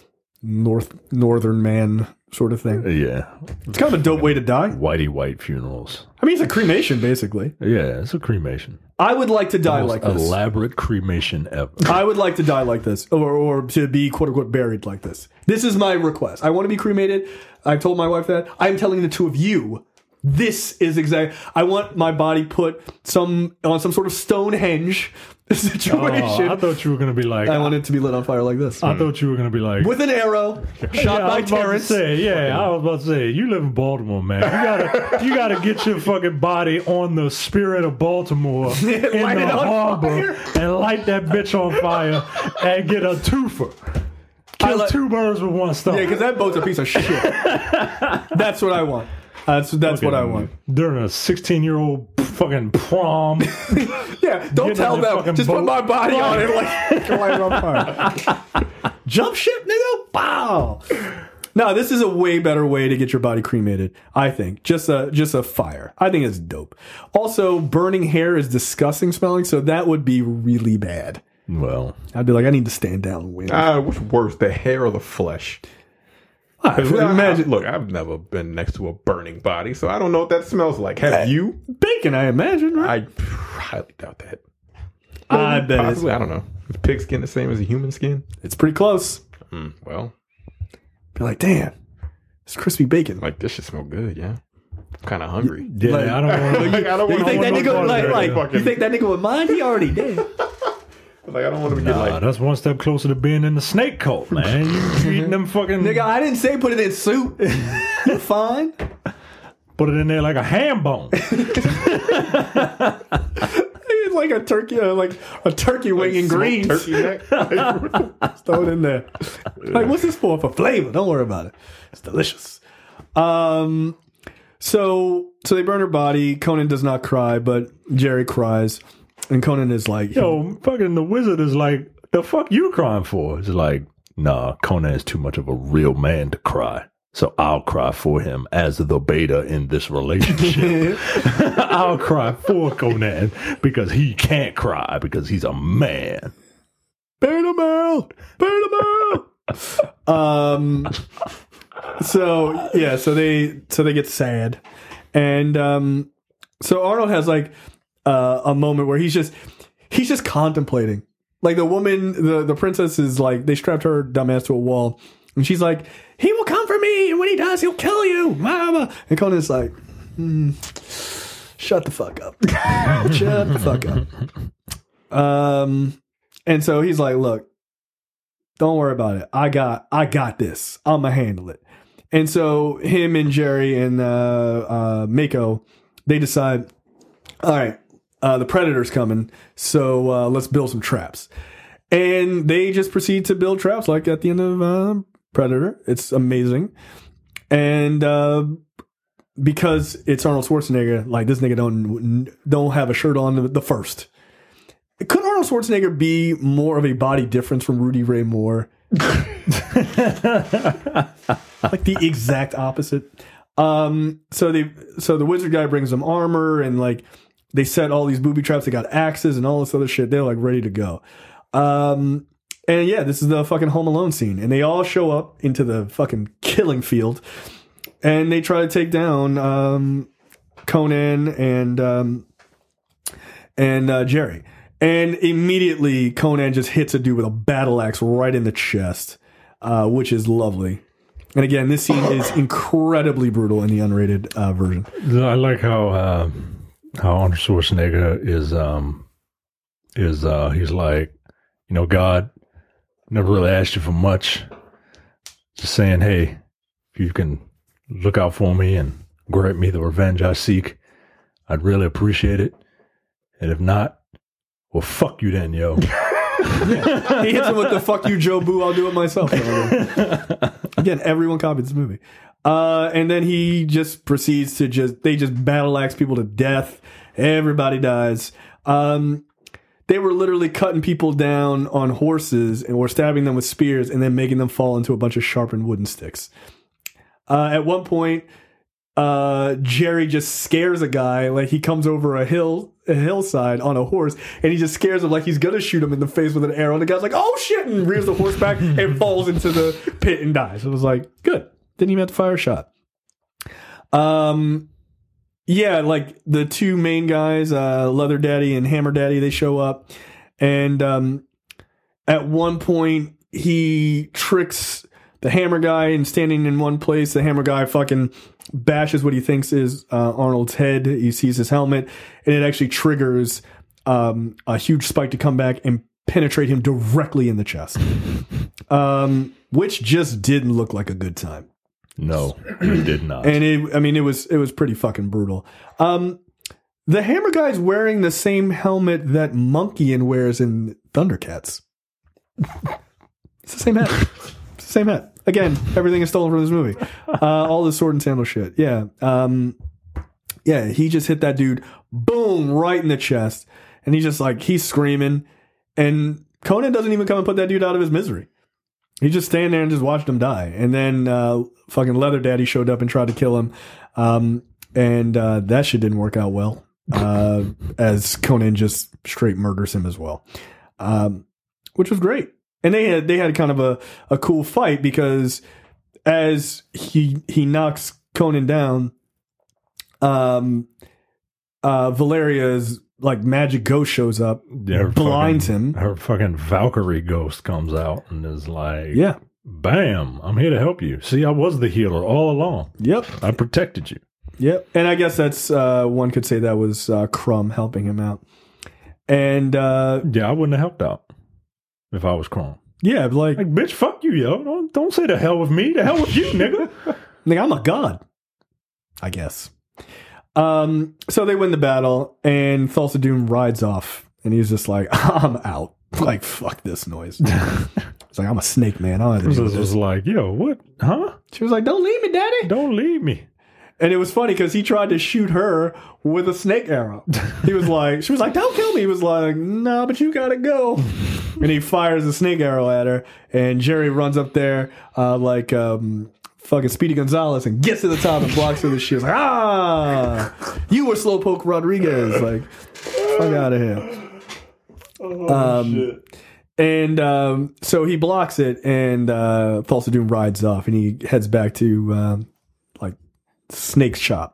S2: north northern man sort of thing.
S3: Yeah.
S2: It's kind of a dope way to die.
S3: Whitey white funerals.
S2: I mean, it's a cremation, basically.
S3: Yeah, it's a cremation.
S2: I would like to die
S3: Most
S2: like this.
S3: elaborate cremation ever.
S2: I would like to die like this, or or to be quote unquote buried like this. This is my request. I want to be cremated. I've told my wife that. I'm telling the two of you. This is exact. I want my body put some on some sort of Stonehenge situation.
S3: Oh, I thought you were gonna be like.
S2: I
S3: I,
S2: want it to be lit on fire like this.
S3: thought you were gonna be like.
S2: With an arrow, shot
S3: yeah, I
S2: by
S3: was about to
S2: Terrence.
S3: say, yeah, I was about to say, you live in Baltimore, man. You gotta, you gotta get your fucking body on the Spirit of Baltimore in
S2: Light
S3: the
S2: it on
S3: harbor
S2: fire.
S3: and light that bitch on fire and get a twofer.
S2: I
S3: Kill
S2: like-
S3: two birds with one stone.
S2: Yeah, because that boat's a piece of shit. That's what I want. That's that's what I want.
S3: During a sixteen-year-old fucking prom.
S2: Yeah, don't
S3: Get
S2: tell
S3: on that
S2: them.
S3: fucking
S2: Just put
S3: boat.
S2: my body on it, like light it on fire. Jump ship, nigga. Wow. No, this is a way better way to get your body cremated. I think just a just a fire. I think it's dope. Also, burning hair is disgusting smelling, so that would be really bad.
S3: Well,
S2: I'd be like, I need to stand down and win.
S4: Ah, what's worse, the hair or the flesh?
S2: Imagine
S4: Imagine, look, I've never been next to a burning body, so I don't know what that smells like. Have you?
S2: bacon. I imagine, right?
S4: I highly doubt that.
S2: I, bet it's,
S4: Possibly, I don't know. Is pig skin the same as a human skin?
S2: it's pretty close.
S4: Mm, well,
S2: Be like, damn, it's crispy bacon.
S4: like this should smell good. Yeah, I'm kind of hungry.
S3: yeah,
S2: Like-
S3: I don't want
S4: Like, I don't
S2: You
S4: want
S2: think that
S3: no
S2: nigga
S3: part
S2: like,
S3: of
S2: like
S3: that,
S2: you
S4: fucking-
S2: think that nigga would mind? He already did.
S4: Like I don't want to get
S3: Nah,
S4: like.
S3: that's one step closer to being in the snake cult, man. You, you eating them fucking.
S2: Nigga, I didn't say put it in soup. You're fine.
S3: Put it in there like a ham bone.
S2: It's like a turkey, uh, like a turkey wing in
S4: smoked
S2: greens.
S4: turkey neck.
S2: Throw it in there. Like, what's this for? For flavor. Don't worry about it. It's delicious. Um, so so they burn her body. Conan does not cry, but Jerry cries, and Conan is like,
S3: Yo, fucking the wizard is like, the fuck you crying for? It's like, nah, Conan is too much of a real man to cry. So I'll cry for him as the beta in this relationship. I'll cry for Conan because he can't cry because he's a man.
S2: beta male, beta male. um. So yeah, so they so they get sad, and um, so Arnold has like uh, a moment where he's just he's just contemplating. Like the woman, the the princess is like, they strapped her dumbass to a wall, and she's like, he will come for me, and when he does, he'll kill you, mama. And Conan's like, hmm, shut the fuck up, shut the fuck up. Um, and so he's like, look, don't worry about it. I got I got this. I'm gonna handle it. And so him and Jerry and uh, uh, Mako, they decide, all right, uh, the Predator's coming, so uh, let's build some traps. And they just proceed to build traps like at the end of uh, Predator. It's amazing. And uh, because it's Arnold Schwarzenegger, like this nigga don't don't have a shirt on the first. Could Arnold Schwarzenegger be more of a body difference from Rudy Ray Moore? Like the exact opposite. Um, so they, so the wizard guy brings them armor, and like they set all these booby traps. They got axes and all this other shit. They're like ready to go. Um, and yeah, this is the fucking Home Alone scene, and they all show up into the fucking killing field, and they try to take down um, Conan and um, and uh, Jerry. And immediately Conan just hits a dude with a battle axe right in the chest, uh, which is lovely. And again, this scene is incredibly brutal in the unrated uh, version.
S3: I like how uh, how Arnold Schwarzenegger is um is uh he's like, you know, God, never really asked you for much. Just saying, hey, if you can look out for me and grant me the revenge I seek, I'd really appreciate it. And if not, well, fuck you then, yo.
S2: Yeah. He hits him with the fuck you, Joe Boo, I'll do it myself. Again, everyone copied this movie. Uh, and then he just proceeds to just, they just battle axe people to death. Everybody dies. Um, they were literally cutting people down on horses and were stabbing them with spears and then making them fall into a bunch of sharpened wooden sticks. Uh, at one point, uh, Jerry just scares a guy, like he comes over a hill, a hillside on a horse, and he just scares him like he's gonna shoot him in the face with an arrow. And the guy's like, "Oh shit!" and rears the horse back and falls into the pit and dies. It was like, good. Didn't even have to fire a shot. Um, yeah, like the two main guys, uh, Leather Daddy and Hammer Daddy, they show up, and um, at one point he tricks the Hammer guy, and standing in one place, the Hammer guy fucking bashes what he thinks is uh, Arnold's head. He sees his helmet, and it actually triggers um, a huge spike to come back and penetrate him directly in the chest, um, which just didn't look like a good time.
S3: No, it did not.
S2: And it, I mean, it was it was pretty fucking brutal. Um, the Hammer guy's wearing the same helmet that Monkian wears in Thundercats. It's the same hat. It's the same hat. Again, everything is stolen from this movie. Uh, all the sword and sandal shit. Yeah. Um, yeah, he just hit that dude, boom, right in the chest. And he's just like, he's screaming. And Conan doesn't even come and put that dude out of his misery. He just stand there and just watched him die. And then uh, fucking Leather Daddy showed up and tried to kill him. Um, and uh, that shit didn't work out well, uh, as Conan just straight murders him as well, um, which was great. And they had they had kind of a, a cool fight, because as he he knocks Conan down, um, uh, Valeria's like magic ghost shows up,
S3: Yeah, her
S2: blinds
S3: fucking-
S2: him.
S3: Her fucking Valkyrie ghost comes out and is like,
S2: Yeah.
S3: bam, I'm here to help you. See, I was the healer all along.
S2: Yep.
S3: I protected you.
S2: Yep. And I guess that's uh, one could say that was uh, Crumb helping him out. And uh,
S3: Yeah, I wouldn't have helped out if I was Chrome.
S2: yeah, like,
S3: Like, bitch, fuck you, yo. Don't, don't say the hell with me. The hell with you, nigga.
S2: like I'm a god, I guess. Um, so they win the battle, and Thulsa Doom rides off, and he's just like, I'm out. like, fuck this noise. It's like, I'm a snake man. I don't have to do
S3: Princess
S2: this.
S3: was like, yo, what? Huh?
S2: She was like, don't leave me, daddy.
S3: Don't leave me.
S2: And it was funny because he tried to shoot her with a snake arrow. He was like, she was like, don't kill me. He was like, no, but you gotta go. And he fires a snake arrow at her. And Jerry runs up there uh, like um, fucking Speedy Gonzalez and gets to the top and blocks her with shit. Like, ah, you were Slowpoke Rodriguez. Like, fuck out of here.
S3: Oh,
S2: um,
S3: shit.
S2: And um, so he blocks it, and uh, Thulsa Doom rides off, and he heads back to uh, like Snake's shop.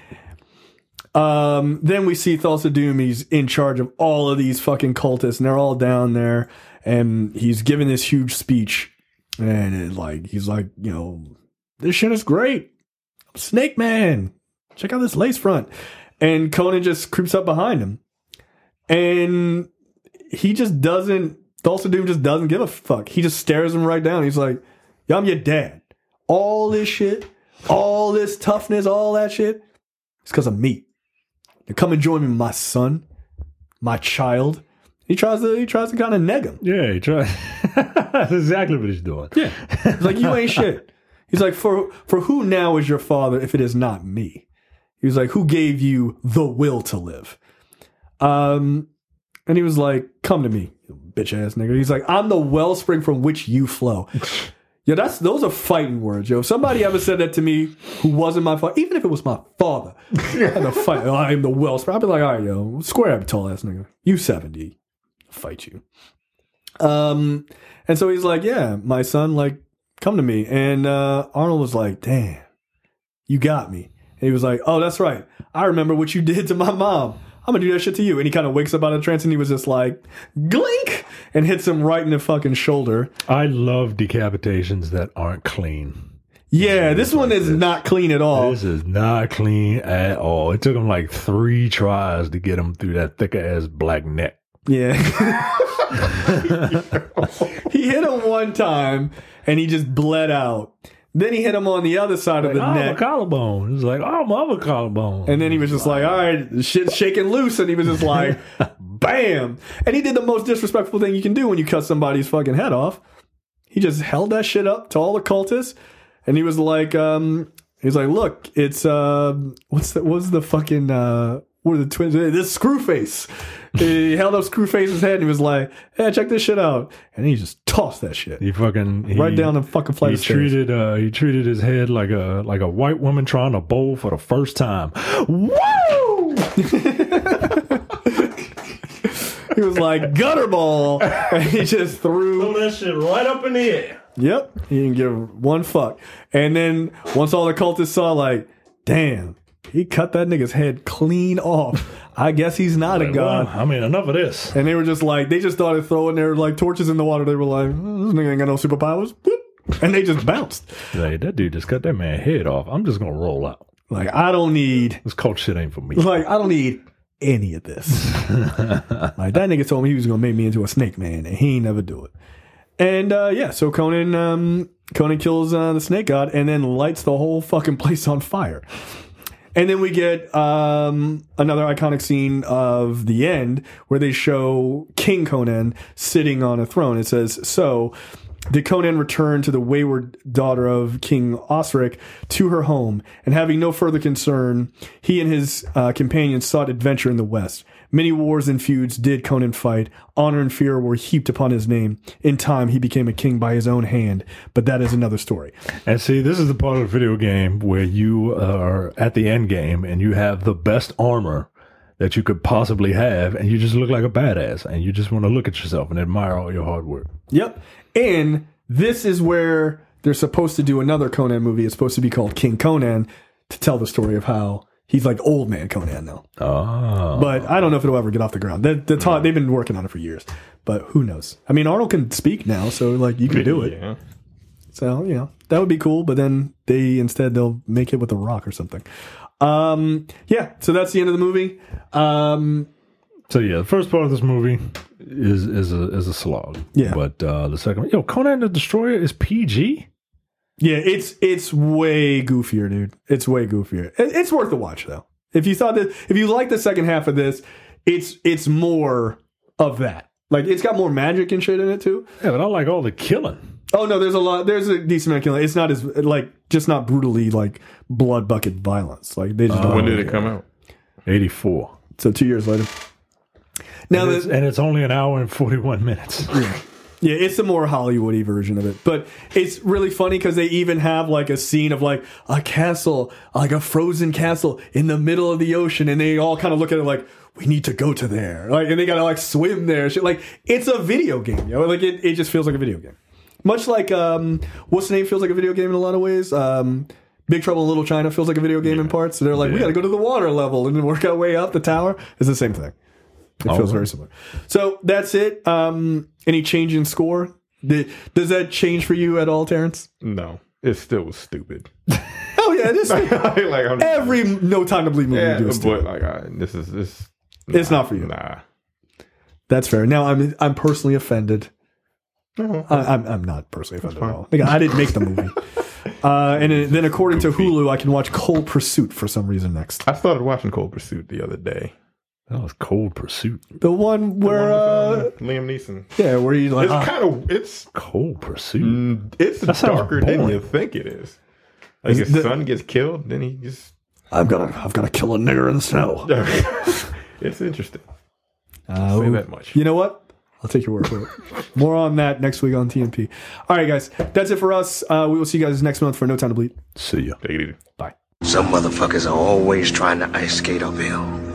S2: Um, then we see Thulsa Doom. He's in charge of all of these fucking cultists, and they're all down there, and he's giving this huge speech, and it, like he's like, you know, this shit is great. I'm Snake Man. Check out this lace front. And Conan just creeps up behind him, and he just doesn't. Thulsa Doom just doesn't give a fuck. He just stares him right down. He's like, yo, I'm your dad. All this shit, all this toughness, all that shit, it's because of me. Now come and join me, my son, my child. He tries to he tries to kind of neg him.
S3: Yeah, he tried. That's exactly what he's doing.
S2: Yeah. He's like, you ain't shit. He's like, for for who now is your father if it is not me? He was like, who gave you the will to live? Um, and he was like, come to me, bitch ass nigga. He's like, I'm the wellspring from which you flow. Yeah, that's those are fighting words, yo. If somebody ever said that to me who wasn't my father, even if it was my father, I had to fight. Oh, I'm the wellspring. I'd be like, all right, yo, square up, tall ass nigga. You seventy, I'll fight you. Um, and so he's like, yeah, my son, like, come to me. And uh, Arnold was like, damn, you got me. And he was like, oh, that's right. I remember what you did to my mom. I'm gonna do that shit to you. And he kind of wakes up out of trance and he was just like, glink, and hits him right in the fucking shoulder.
S3: I love decapitations that aren't clean.
S2: Yeah, this one is not clean at all.
S3: This is not clean at all. It took him like three tries to get him through that thick ass black neck.
S2: Yeah. He hit him one time and he just bled out. Then he hit him on the other side
S3: Like,
S2: of the
S3: oh,
S2: neck.
S3: my collarbone. It's like, oh, my other collarbone.
S2: And then he was just like, all right, the shit's shaking loose. And he was just like, bam. And he did the most disrespectful thing you can do when you cut somebody's fucking head off. He just held that shit up to all the cultists. And he was like, um, he's like, look, it's, uh, what's the, what's the fucking, uh, what are the twins? This Screwface. He held up Screwface's head and he was like, hey, check this shit out. And he just tossed that shit.
S3: He fucking he,
S2: right down the fucking flight
S3: He
S2: of stairs.
S3: treated uh he treated his head like a like a white woman trying to bowl for the first time. Woo!
S2: He was like, gutter ball. And he just threw.
S3: Throw that shit right up in the air.
S2: Yep. He didn't give one fuck. And then once all the cultists saw, like, damn, he cut that nigga's head clean off. I guess he's not
S3: Like,
S2: a god.
S3: well, I mean, enough of this.
S2: And they were just like, they just started throwing their like torches in the water. They were like, oh, this nigga ain't got no superpowers. Whoop. And they just bounced.
S3: Like, that dude just cut that man's head off. I'm just gonna roll out.
S2: Like, I don't need,
S3: This cult shit ain't for me.
S2: like, I don't need any of this. Like, that nigga told me he was going to make me into a snake man, and he ain't never do it. And, uh, yeah, so Conan, um, Conan kills uh, the snake god and then lights the whole fucking place on fire. And then we get um, another iconic scene of the end where they show King Conan sitting on a throne. It says, so did Conan return to the wayward daughter of King Osric to her home, and having no further concern, he and his uh, companions sought adventure in the West. Many wars and feuds did Conan fight. Honor and fear were heaped upon his name. In time, he became a king by his own hand, but that is another story.
S3: And see, this is the part of the video game where you are at the end game and you have the best armor that you could possibly have, and you just look like a badass, and you just want to look at yourself and admire all your hard work.
S2: Yep. And this is where they're supposed to do another Conan movie. It's supposed to be called King Conan to tell the story of how he's like old man Conan now.
S3: Oh.
S2: But I don't know if it'll ever get off the ground. The, the ta- they've been working on it for years, but who knows? I mean, Arnold can speak now, so like you can do it.
S4: Yeah.
S2: So, you know, that would be cool, but then they instead they'll make it with a rock or something. Um, yeah, so that's the end of the movie. Um,
S3: So yeah, the first part of this movie is is a is a slog.
S2: Yeah.
S3: But uh, the second one, yo, Conan the Destroyer is P G.
S2: yeah, it's it's way goofier, dude. It's way goofier. It, it's worth the watch though. If you thought that, if you like the second half of this, it's it's more of that. Like it's got more magic and shit in it too.
S3: Yeah, but I like all the killing.
S2: Oh no, there's a lot. There's a decent amount of killing. It's not as like just not brutally like blood bucket violence. Like they just.
S4: Uh,
S2: don't
S4: when
S2: really
S4: did it
S2: care.
S4: come out?
S3: eighty-four.
S2: So two years later. Now
S3: and,
S2: the,
S3: it's, and it's only an hour and forty-one minutes.
S2: Yeah, it's a more Hollywoody version of it. But it's really funny because they even have like a scene of like a castle, like a frozen castle in the middle of the ocean. And they all kind of look at it like, we need to go to there. Like, and they got to like swim there. Shit. Like, it's a video game. You know? Like, it, it just feels like a video game. Much like, um, what's the name feels like a video game in a lot of ways. Um, Big Trouble in Little China feels like a video game
S4: yeah.
S2: in parts. So they're like,
S4: yeah.
S2: we got to go to the water level and then work our way up the tower. It's the same thing. It
S3: Oh,
S2: feels
S3: right.
S2: very similar. So that's it. Um, any change in score? Did, does that change for you at all, Terrence?
S4: No, it still was stupid.
S2: Oh yeah, this
S4: like, I'm,
S2: every No Time to Bleed movie
S4: yeah,
S2: you do is
S4: but
S2: stupid.
S4: like I, this is this.
S2: It's
S4: nah,
S2: not for you.
S4: Nah.
S2: That's fair. Now I'm I'm personally offended.
S4: No.
S2: I, I'm I'm not personally offended at all. Like, I didn't make the movie. Uh, and it, then according to Hulu, I can watch Cold Pursuit for some reason next.
S4: I started watching Cold Pursuit the other day.
S3: That was Cold Pursuit.
S2: The one where
S4: The one
S2: uh,
S4: with, um, Liam Neeson.
S2: yeah, where he's like,
S4: It's
S2: ah,
S4: kind of it's
S3: Cold Pursuit.
S4: mm, it's
S3: That sounds
S4: darker than
S3: boring.
S4: you think it is. Like
S2: Is
S4: his
S2: the-
S4: son gets killed, then he just.
S2: I've got to I've got to kill a nigger in the snow.
S4: It's interesting.
S2: Uh,
S4: Say that much.
S2: You know what? I'll take your word for it. More on that next week on T N P. All right, guys, that's it for us. Uh, we will see you guys next month for No Time to Bleed.
S3: See ya.
S4: Take it easy.
S2: Bye.
S5: Some motherfuckers are always trying to ice skate uphill.